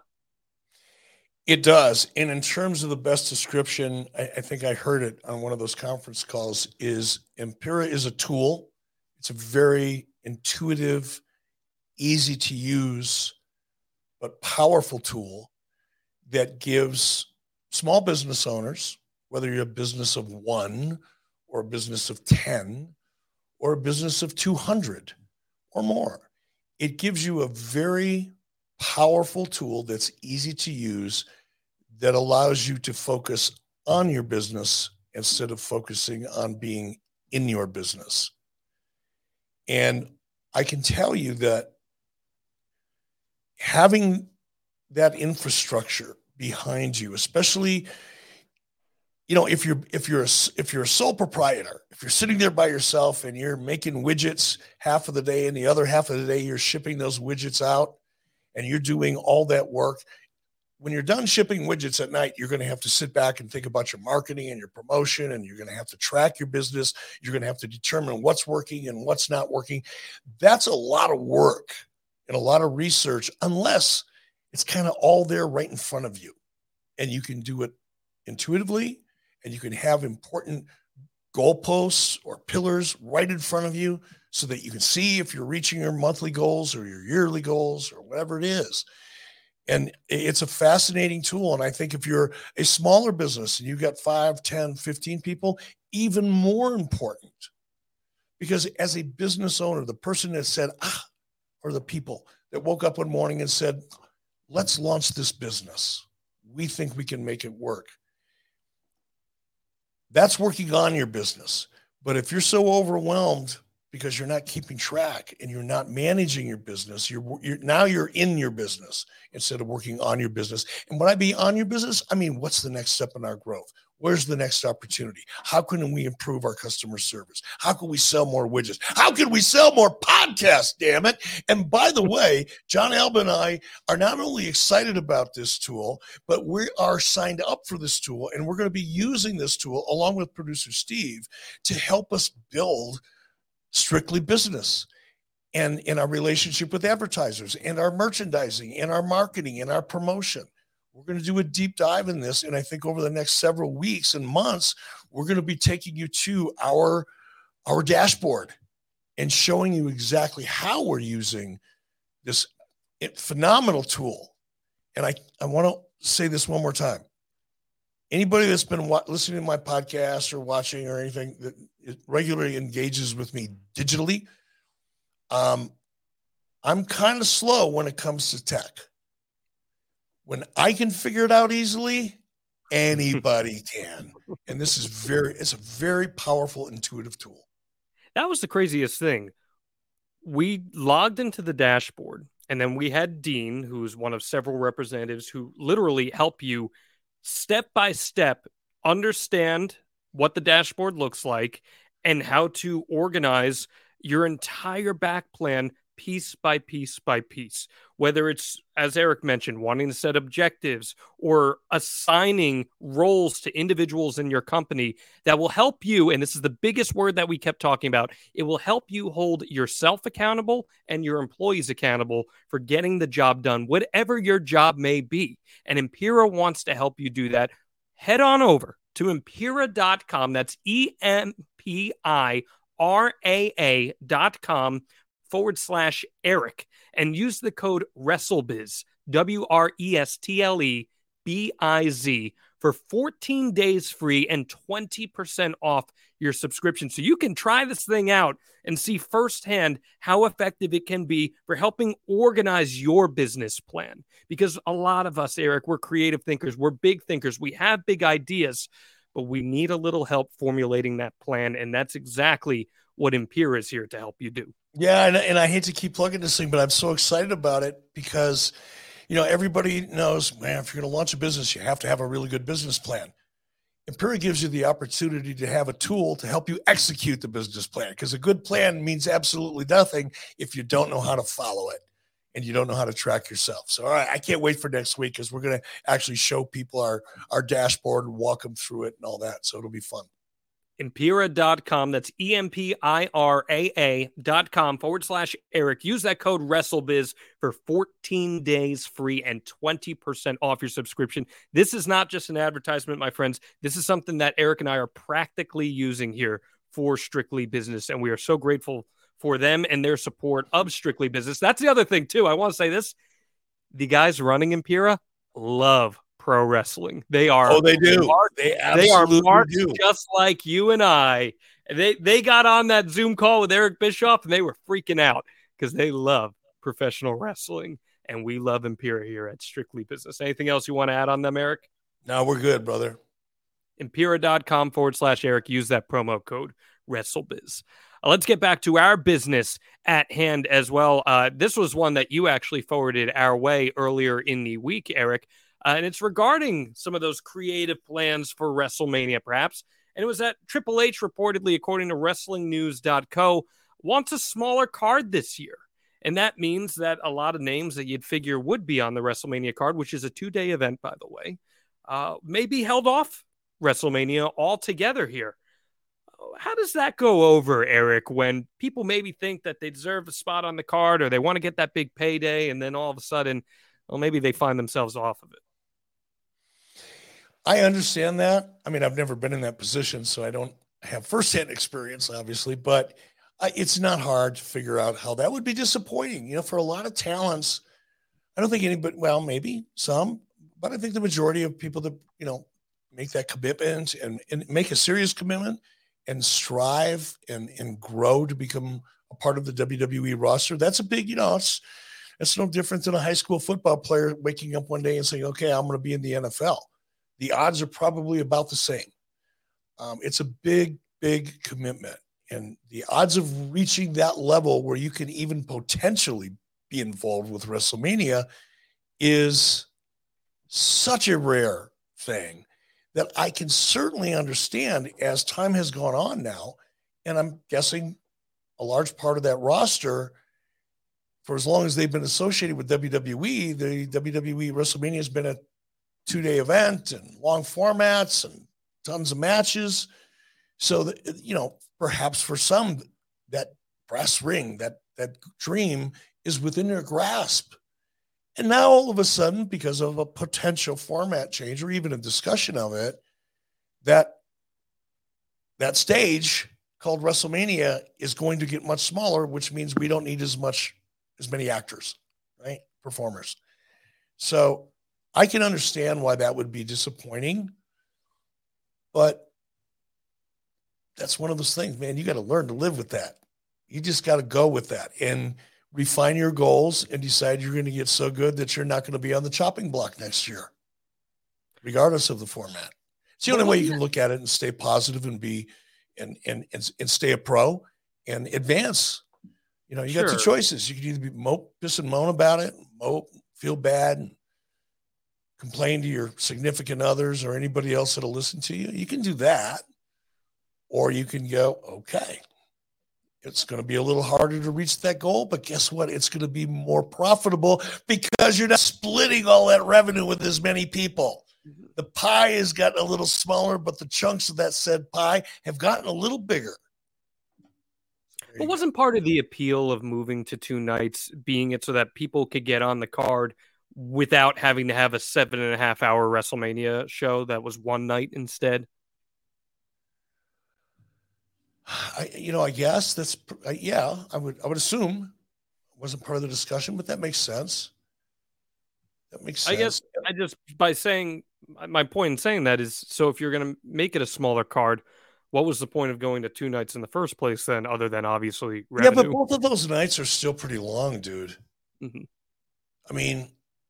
It does. And in terms of the best description, I, I think I heard it on one of those conference calls, is Impera is a tool. It's a very intuitive, easy to use, but powerful tool that gives small business owners, whether you're a business of one or a business of ten or a business of two hundred or more, it gives you a very powerful tool that's easy to use that allows you to focus on your business instead of focusing on being in your business. And I can tell you that having that infrastructure behind you, especially, you know, if you're if you're a, if you're a sole proprietor, if you're sitting there by yourself and you're making widgets half of the day and the other half of the day you're shipping those widgets out and you're doing all that work, when you're done shipping widgets at night, you're going to have to sit back and think about your marketing and your promotion, and you're going to have to track your business. You're going to have to determine what's working and what's not working. That's a lot of work and a lot of research, unless it's kind of all there right in front of you, and you can do it intuitively, and you can have important goalposts or pillars right in front of you so that you can see if you're reaching your monthly goals or your yearly goals or whatever it is. And it's a fascinating tool. And I think if you're a smaller business and you've got five, ten, fifteen people, even more important. Because as a business owner, the person that said, ah, or the people that woke up one morning and said, let's launch this business. We think we can make it work. That's working on your business. But if you're so overwhelmed because you're not keeping track and you're not managing your business, you're, you're now you're in your business instead of working on your business. And when I be on your business, I mean, what's the next step in our growth? Where's the next opportunity? How can we improve our customer service? How can we sell more widgets? How can we sell more podcasts, damn it? And by the way, John Alba and I are not only excited about this tool, but we are signed up for this tool, and we're going to be using this tool along with producer Steve to help us build Strictly Business and in our relationship with advertisers and our merchandising and our marketing and our promotion. We're going to do a deep dive in this. And I think over the next several weeks and months, we're going to be taking you to our, our dashboard and showing you exactly how we're using this phenomenal tool. And I, I want to say this one more time. Anybody that's been wa- listening to my podcast or watching or anything that regularly engages with me digitally, um, I'm kind of slow when it comes to tech. When I can figure it out easily, anybody can. And this is very, it's a very powerful, intuitive tool. That was the craziest thing. We logged into the dashboard, and then we had Dean, who's one of several representatives who literally help you step by step understand what the dashboard looks like and how to organize your entire back plan piece by piece by piece, whether it's, as Eric mentioned, wanting to set objectives or assigning roles to individuals in your company that will help you. And this is the biggest word that we kept talking about. It will help you hold yourself accountable and your employees accountable for getting the job done, whatever your job may be. And Empira wants to help you do that. Head on over to Empira dot com. That's E M P I R A A dot com forward slash Eric, and use the code WrestleBiz, W R E S T L E B I Z, for fourteen days free and twenty percent off your subscription. So you can try this thing out and see firsthand how effective it can be for helping organize your business plan. Because a lot of us, Eric, we're creative thinkers, we're big thinkers, we have big ideas, but we need a little help formulating that plan. And that's exactly what Empira is here to help you do. Yeah, and, and I hate to keep plugging this thing, but I'm so excited about it because, you know, everybody knows, man, if you're going to launch a business, you have to have a really good business plan. Empira gives you the opportunity to have a tool to help you execute the business plan, because a good plan means absolutely nothing if you don't know how to follow it and you don't know how to track yourself. So, all right, I can't wait for next week because we're going to actually show people our, our dashboard and walk them through it and all that. So it'll be fun. Empira dot com. That's E M P I R A A dot com forward slash Eric. Use that code WrestleBiz for fourteen days free and twenty percent off your subscription. This is not just an advertisement, my friends. This is something that Eric and I are practically using here for Strictly Business, and we are so grateful for them and their support of Strictly Business. That's the other thing, too. I want to say this. The guys running Empira love pro wrestling. They are. Oh, they do. Marked, they they are absolutely marked do. Just like you and I. They they got on that Zoom call with Eric Bischoff and they were freaking out because they love professional wrestling, and we love Empira here at Strictly Business. Anything else you want to add on them, Eric? No, we're good, brother. Empira dot com forward slash Eric. Use that promo code WrestleBiz. Uh, let's get back to our business at hand as well. Uh, this was one that you actually forwarded our way earlier in the week, Eric. Uh, and it's regarding some of those creative plans for WrestleMania, perhaps. And it was that Triple H, reportedly, according to Wrestling News dot co, wants a smaller card this year. And that means that a lot of names that you'd figure would be on the WrestleMania card, which is a two-day event, by the way, uh, may be held off WrestleMania altogether here. How does that go over, Eric, when people maybe think that they deserve a spot on the card or they want to get that big payday, and then all of a sudden, well, maybe they find themselves off of it? I understand that. I mean, I've never been in that position, so I don't have firsthand experience, obviously, but I, it's not hard to figure out how that would be disappointing. You know, for a lot of talents, I don't think anybody, well, maybe some, but I think the majority of people that, you know, make that commitment and, and make a serious commitment and strive and, and grow to become a part of the W W E roster, that's a big, you know, it's, it's no different than a high school football player waking up one day and saying, okay, I'm going to be in the N F L. The odds are probably about the same. Um, it's a big, big commitment. And the odds of reaching that level where you can even potentially be involved with WrestleMania is such a rare thing that I can certainly understand as time has gone on now. And I'm guessing a large part of that roster, for as long as they've been associated with W W E, the W W E WrestleMania has been a two-day event and long formats and tons of matches. So that, you know, perhaps for some, that brass ring, that that dream is within their grasp. And now all of a sudden, because of a potential format change or even a discussion of it, that that stage called WrestleMania is going to get much smaller, which means we don't need as much, as many actors, right? Performers. So I can understand why that would be disappointing, but that's one of those things, man. You got to learn to live with that. You just got to go with that and refine your goals and decide you're going to get so good that you're not going to be on the chopping block next year, regardless of the format. It's the only way you can look at it and stay positive and be and and and, and stay a pro and advance. You know, you got Sure. two choices. You can either be mope, piss and moan about it, mope, feel bad, and complain to your significant others or anybody else that'll listen to you. You can do that. Or you can go, okay, It's going to be a little harder to reach that goal, but guess what? It's going to be more profitable because you're not splitting all that revenue with as many people. The pie has gotten a little smaller, but the chunks of that said pie have gotten a little bigger. But wasn't part of the appeal of moving to two nights being it so that people could get on the card without having to have a seven and a half hour WrestleMania show that was one night instead? I, you know, I guess that's, uh, yeah, I would, I would assume it wasn't part of the discussion, but that makes sense. That makes sense. I guess I just, by saying, my point in saying that is, so if you're going to make it a smaller card, what was the point of going to two nights in the first place then, other than obviously revenue? Yeah, but both of those nights are still pretty long, dude. Mm-hmm. I mean,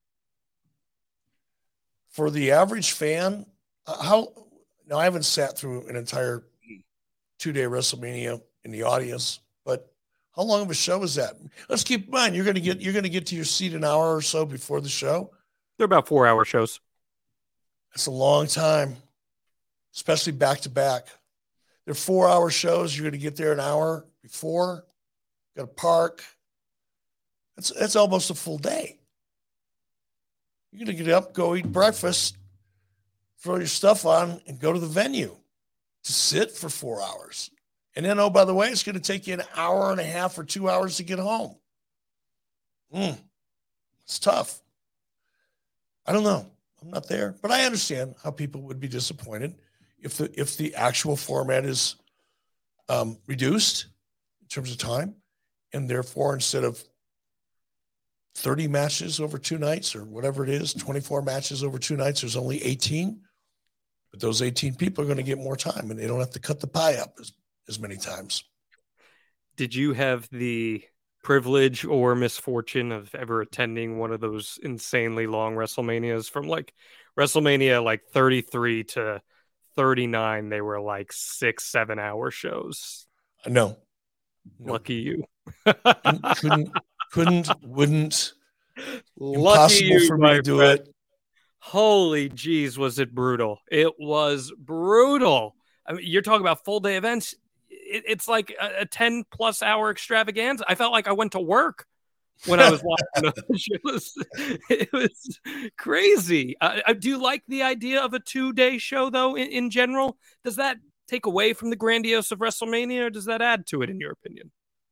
for the average fan, uh, how, now I haven't sat through an entire two-day WrestleMania in the audience, but how long of a show is that? Let's keep in mind you're gonna get you're gonna get to your seat an hour or so before the show. They're about four-hour shows. That's a long time, especially back to back. They're four-hour shows. You're gonna get there an hour before. Got to park. That's that's almost a full day. You're gonna get up, go eat breakfast, throw your stuff on, and go to the venue to sit for four hours. And then, oh, by the way, it's going to take you an hour and a half or two hours to get home. Mm, it's tough. I don't know. I'm not there, but I understand how people would be disappointed if the if the actual format is um, reduced in terms of time, and therefore instead of thirty matches over two nights or whatever it is, twenty-four matches over two nights, there's only eighteen. But those eighteen people are going to get more time, and they don't have to cut the pie up as, as many times. Did you have the privilege or misfortune of ever attending one of those insanely long WrestleManias from like WrestleMania like thirty-three to thirty-nine? They were like six, seven hour shows. No. Lucky you. couldn't, couldn't, wouldn't. Lucky Impossible you, for me to do friend. it. Holy geez, was it brutal? It was brutal. I mean, you're talking about full day events. It, it's like a, a ten plus hour extravaganza. I felt like I went to work when I was watching those. It was, it was crazy. I, I do like the idea of a two day show, though, in, in general. Does that take away from the grandiose of WrestleMania, or does that add to it, in your opinion?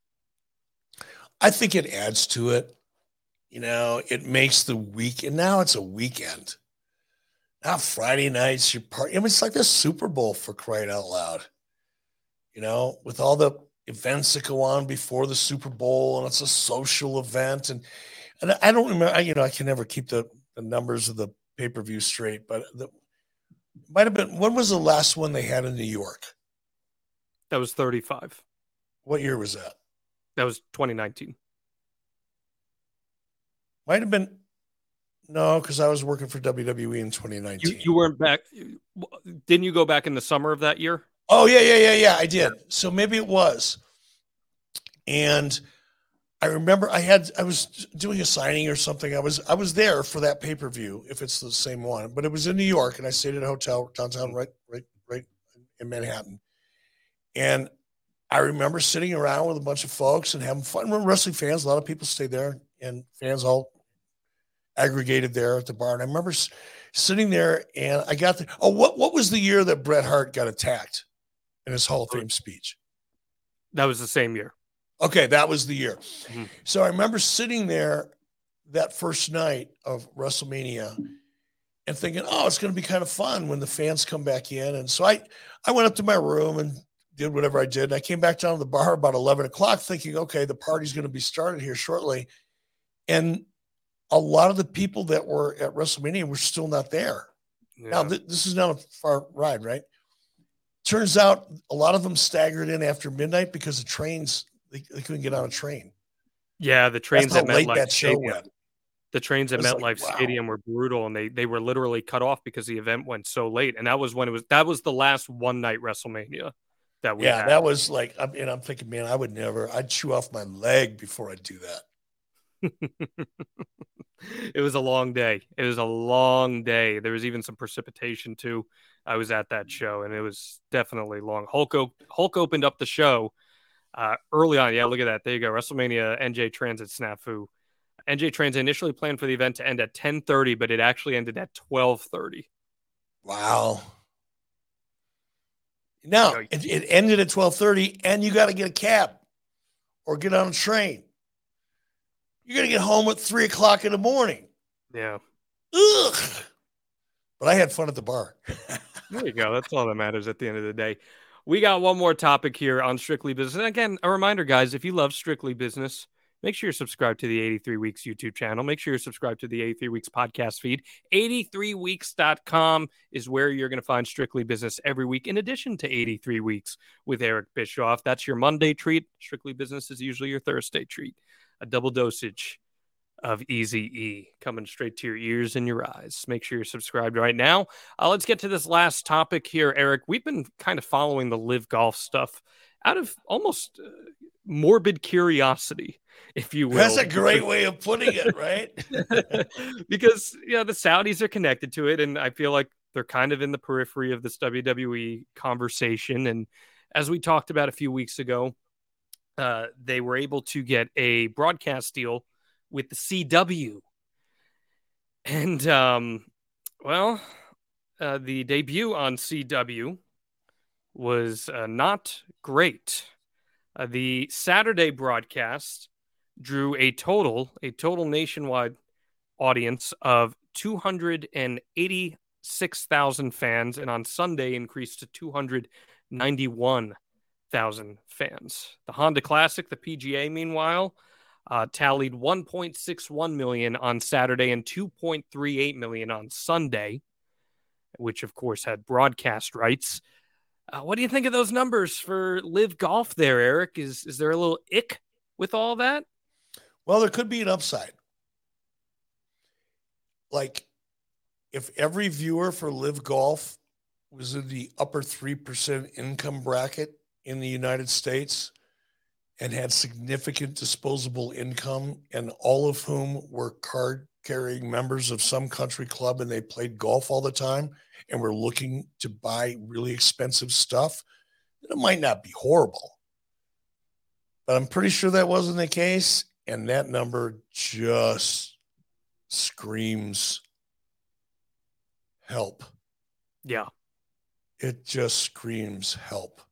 I think it adds to it. You know, it makes the week, and now it's a weekend. Now Friday nights, you're part. I mean, it's like the Super Bowl, for crying out loud. You know, with all the events that go on before the Super Bowl, and it's a social event, and and I don't remember. I, you know, I can never keep the, the numbers of the pay per view straight, but the might have been. When was the last one they had in New York? That was thirty-five. What year was that? That was twenty nineteen. Might have been. No, because I was working for W W E in twenty nineteen. You, you weren't back. Didn't you go back in the summer of that year? Oh, yeah, yeah, yeah, yeah, I did. So maybe it was. And I remember I had, I was doing a signing or something. I was, I was there for that pay-per-view, if it's the same one, but it was in New York, and I stayed at a hotel downtown, right, right, right in Manhattan. And I remember sitting around with a bunch of folks and having fun. We're wrestling fans. A lot of people stayed there, and fans all aggregated there at the bar. And I remember s- sitting there, and I got the, oh, what, what was the year that Bret Hart got attacked in his Hall of Fame speech? That was the same year. Okay, that was the year. Mm-hmm. So I remember sitting there that first night of WrestleMania and thinking, oh, it's going to be kind of fun when the fans come back in. And so I, I went up to my room and did whatever I did. And I came back down to the bar about eleven o'clock thinking, okay, the party's going to be started here shortly. And a lot of the people that were at WrestleMania were still not there. Yeah. Now, th- this is not a far ride, right? Turns out a lot of them staggered in after midnight because the trains, they, they couldn't get on a train. Yeah, the trains That's at how late MetLife that show Stadium. went. The trains at I was MetLife like, wow. Stadium were brutal, and they they were literally cut off because the event went so late. And that was when it was that was the last one night WrestleMania that we Yeah, had. that was like, I'm, and I'm thinking, man, I would never, I'd chew off my leg before I'd do that. It was a long day. It was a long day. There was even some precipitation too. I was at that show, and it was definitely long. Hulk, op- Hulk opened up the show. Uh, early on, yeah, look at that. There you go. WrestleMania N J Transit snafu. N J Transit initially planned for the event to end at ten thirty, but it actually ended at twelve thirty. Wow. No, it, it ended at twelve thirty, and you got to get a cab or get on a train. You're going to get home at three o'clock in the morning. Yeah. Ugh. But I had fun at the bar. There you go. That's all that matters at the end of the day. We got one more topic here on Strictly Business. And again, a reminder, guys, if you love Strictly Business, make sure you're subscribed to the eighty-three Weeks YouTube channel. Make sure you're subscribed to the eighty-three Weeks podcast feed. eighty-three weeks dot com is where you're going to find Strictly Business every week, in addition to eighty-three Weeks with Eric Bischoff. That's your Monday treat. Strictly Business is usually your Thursday treat. A double dosage of Eazy-E coming straight to your ears and your eyes. Make sure you're subscribed right now. Uh, let's get to this last topic here, Eric. We've been kind of following the Live Golf stuff out of almost uh, morbid curiosity, if you will. That's a great way of putting it, right? Because, you know, the Saudis are connected to it, and I feel like they're kind of in the periphery of this W W E conversation. And as we talked about a few weeks ago, uh, they were able to get a broadcast deal with the C W. And, um, well, uh, the debut on C W was uh, not great. Uh, the Saturday broadcast drew a total, a total nationwide audience of two hundred eighty-six thousand fans, and on Sunday increased to two hundred ninety-one thousand fans. The Honda Classic, the P G A, meanwhile, uh, tallied one point six one million on Saturday and two point three eight million on Sunday, which of course had broadcast rights. Uh, what do you think of those numbers for Live Golf there, Eric? Is is there a little ick with all that? Well, there could be an upside. Like, if every viewer for Live Golf was in the upper three percent income bracket in the United States and had significant disposable income, and all of whom were card-carrying members of some country club and they played golf all the time and were looking to buy really expensive stuff, then it might not be horrible. But I'm pretty sure that wasn't the case, and that number just screams help. Yeah. It just screams help.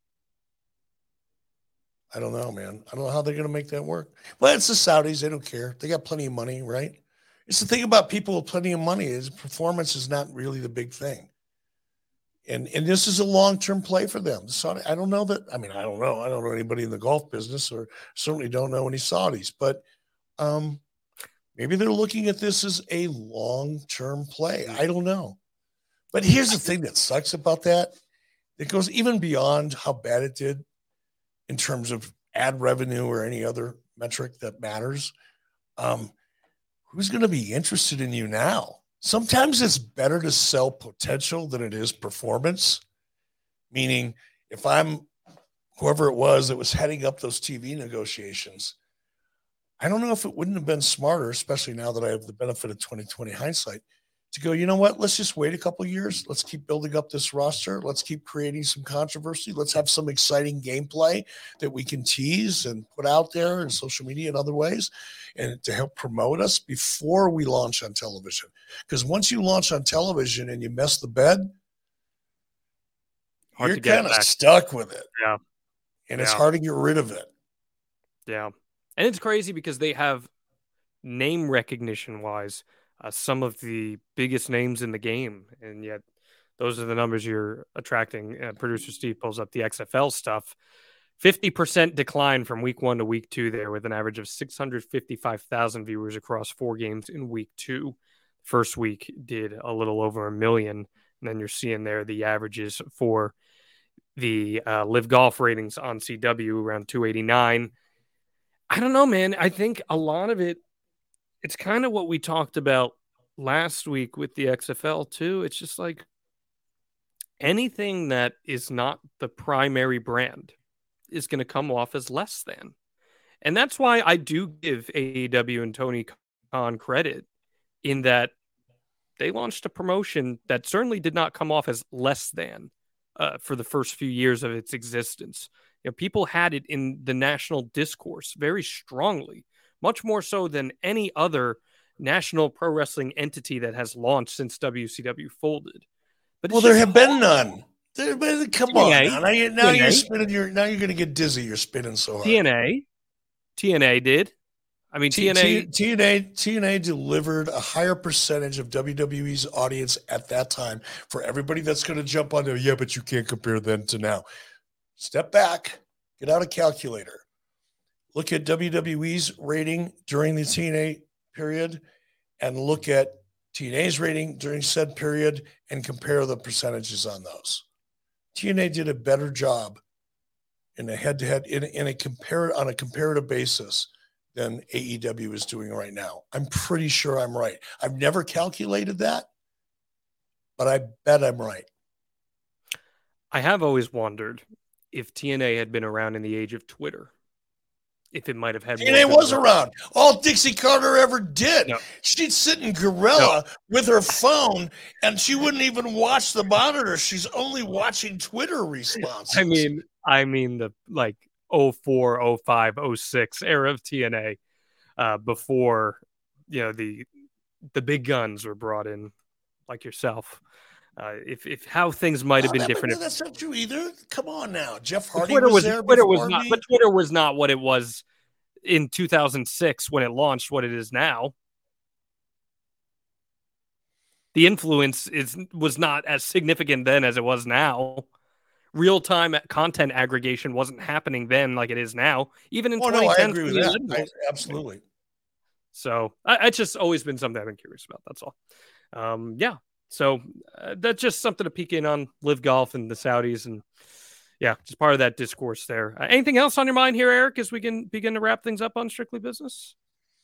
I don't know, man. I don't know how they're going to make that work. Well, it's the Saudis. They don't care. They got plenty of money, right? It's the thing about people with plenty of money is performance is not really the big thing. And and this is a long-term play for them. So I don't know that. I mean, I don't know. I don't know anybody in the golf business, or certainly don't know any Saudis. But um, maybe they're looking at this as a long-term play. I don't know. But here's the thing that sucks about that. It goes even beyond how bad it did in terms of ad revenue or any other metric that matters. Um, who's going to be interested in you now? Sometimes it's better to sell potential than it is performance. Meaning, if I'm whoever it was that was heading up those T V negotiations, I don't know if it wouldn't have been smarter, especially now that I have the benefit of twenty twenty hindsight, to go, you know what, let's just wait a couple of years. Let's keep building up this roster. Let's keep creating some controversy. Let's have some exciting gameplay that we can tease and put out there in social media and other ways, and to help promote us before we launch on television. Because once you launch on television and you mess the bed, Hard you're to get kind of back. stuck with it. Yeah. And it's Yeah. hard to get rid of it. Yeah. And it's crazy because they have name recognition wise uh, some of the biggest names in the game. And yet those are the numbers you're attracting. Uh, producer Steve pulls up the X F L stuff. fifty percent decline from week one to week two there, with an average of six hundred fifty-five thousand viewers across four games in week two. First week did a little over a million. And then you're seeing there the averages for the uh, Live Golf ratings on C W around two eighty-nine. I don't know, man. I think a lot of it, it's kind of what we talked about last week with the X F L too. It's just like anything that is not the primary brand is going to come off as less than. And that's why I do give A E W and Tony Khan credit in that they launched a promotion that certainly did not come off as less than uh, for the first few years of its existence. You know, people had it in the national discourse very strongly, much more so than any other national pro wrestling entity that has launched since W C W folded. But well, there have been none. There, come T N A, on, now, now, you're, now T N A. you're spinning. You're now you're going to get dizzy. You're spinning so hard. T N A, T N A did. I mean, T N A, T N A, T N A delivered a higher percentage of W W E's audience at that time. For everybody that's going to jump on there, yeah, but you can't compare then to now. Step back, get out a calculator, look at W W E's rating during the T N A period, and look at T N A's rating during said period, and compare the percentages on those. T N A did a better job in a head-to-head, in, in a compare on a comparative basis than A E W is doing right now. I'm pretty sure I'm right. I've never calculated that, but I bet I'm right. I have always wondered if T N A had been around in the age of Twitter, if it might have had. T N A was around. All Dixie Carter ever did, no. she'd sit in Gorilla no. with her phone, and she wouldn't even watch the monitor. She's only watching Twitter responses. I mean, I mean the like oh four, oh five, oh six era of T N A, uh, before you know the the big guns were brought in, like yourself. Uh, if if how things might have no, been that, different. No, that's not true either. Come on now, Jeff Hardy Twitter was, was there. Twitter was me. not, but Twitter was not what it was in two thousand six when it launched. What it is now. The influence is was not as significant then as it was now. Real time content aggregation wasn't happening then like it is now. Even in oh, twenty ten, no, I agree with that. I, absolutely. So I, it's just always been something I've been curious about. That's all. Um, yeah. So uh, that's just something to peek in on Live Golf and the Saudis, and yeah, just part of that discourse there. Uh, anything else on your mind here, Eric, as we can begin to wrap things up on Strictly Business?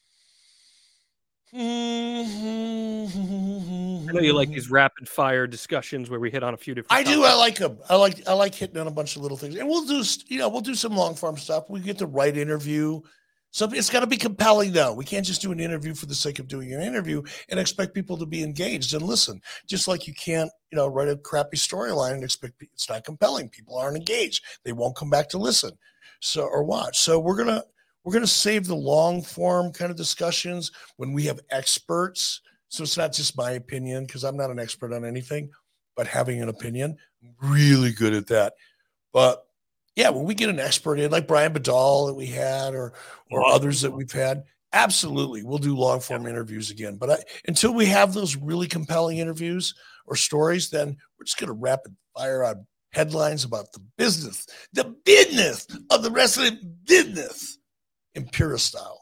Mm-hmm. I know you like these rapid fire discussions where we hit on a few different. I topics. do. I like them. I like. I like hitting on a bunch of little things, and we'll do. You know, we'll do some long form stuff. We get the right interview. So it's got to be compelling, though. We can't just do an interview for the sake of doing an interview and expect people to be engaged and listen. Just like you can't, you know, write a crappy storyline and expect it's not compelling. People aren't engaged; they won't come back to listen, so or watch. So we're gonna we're gonna save the long form kind of discussions when we have experts. So it's not just my opinion, because I'm not an expert on anything, but having an opinion, I'm really good at that. But yeah, when we get an expert in, like Brian Badal that we had, or or others that we've had, absolutely, we'll do long form interviews again. But I, until we have those really compelling interviews or stories, then we're just going to rapid fire on headlines about the business, the business of the wrestling business, Impera style.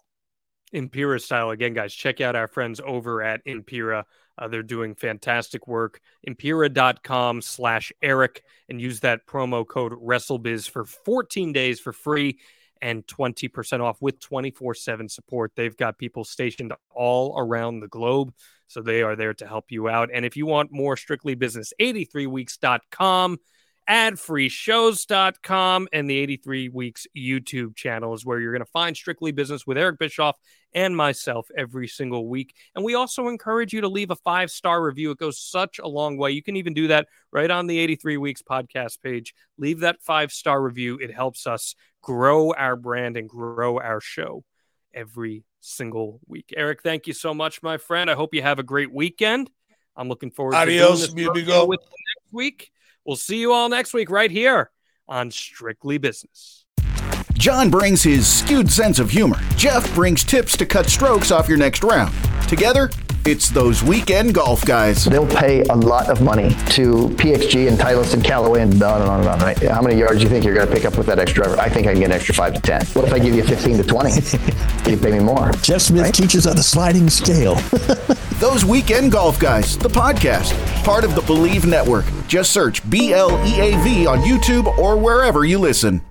Impera style. Again, guys, check out our friends over at Impera. Uh, they're doing fantastic work. Impera.com slash Eric and use that promo code WrestleBiz for fourteen days for free and twenty percent off with twenty-four seven support. They've got people stationed all around the globe, so they are there to help you out. And if you want more Strictly Business, eighty-three weeks dot com, ad free shows dot com, and the eighty-three weeks YouTube channel is where you're going to find Strictly Business with Eric Bischoff and myself every single week. And we also encourage you to leave a five-star review. It goes such a long way. You can even do that right on the eighty-three weeks podcast page. Leave that five-star review. It helps us grow our brand and grow our show every single week. Eric, thank you so much, my friend. I hope you have a great weekend. I'm looking forward Adios, to doing this show with you next week. We'll see you all next week right here on Strictly Business. John brings his skewed sense of humor. Jeff brings tips to cut strokes off your next round. Together, it's those weekend golf guys. They'll pay a lot of money to P X G and Titleist and Callaway and on and on and on, right? How many yards do you think you're going to pick up with that extra driver? I think I can get an extra five to ten. What if I give you fifteen to twenty? You pay me more. Jeff Smith right? teaches on a sliding scale. Those Weekend Golf Guys, the podcast, part of the Believe Network. Just search B L E A V on YouTube or wherever you listen.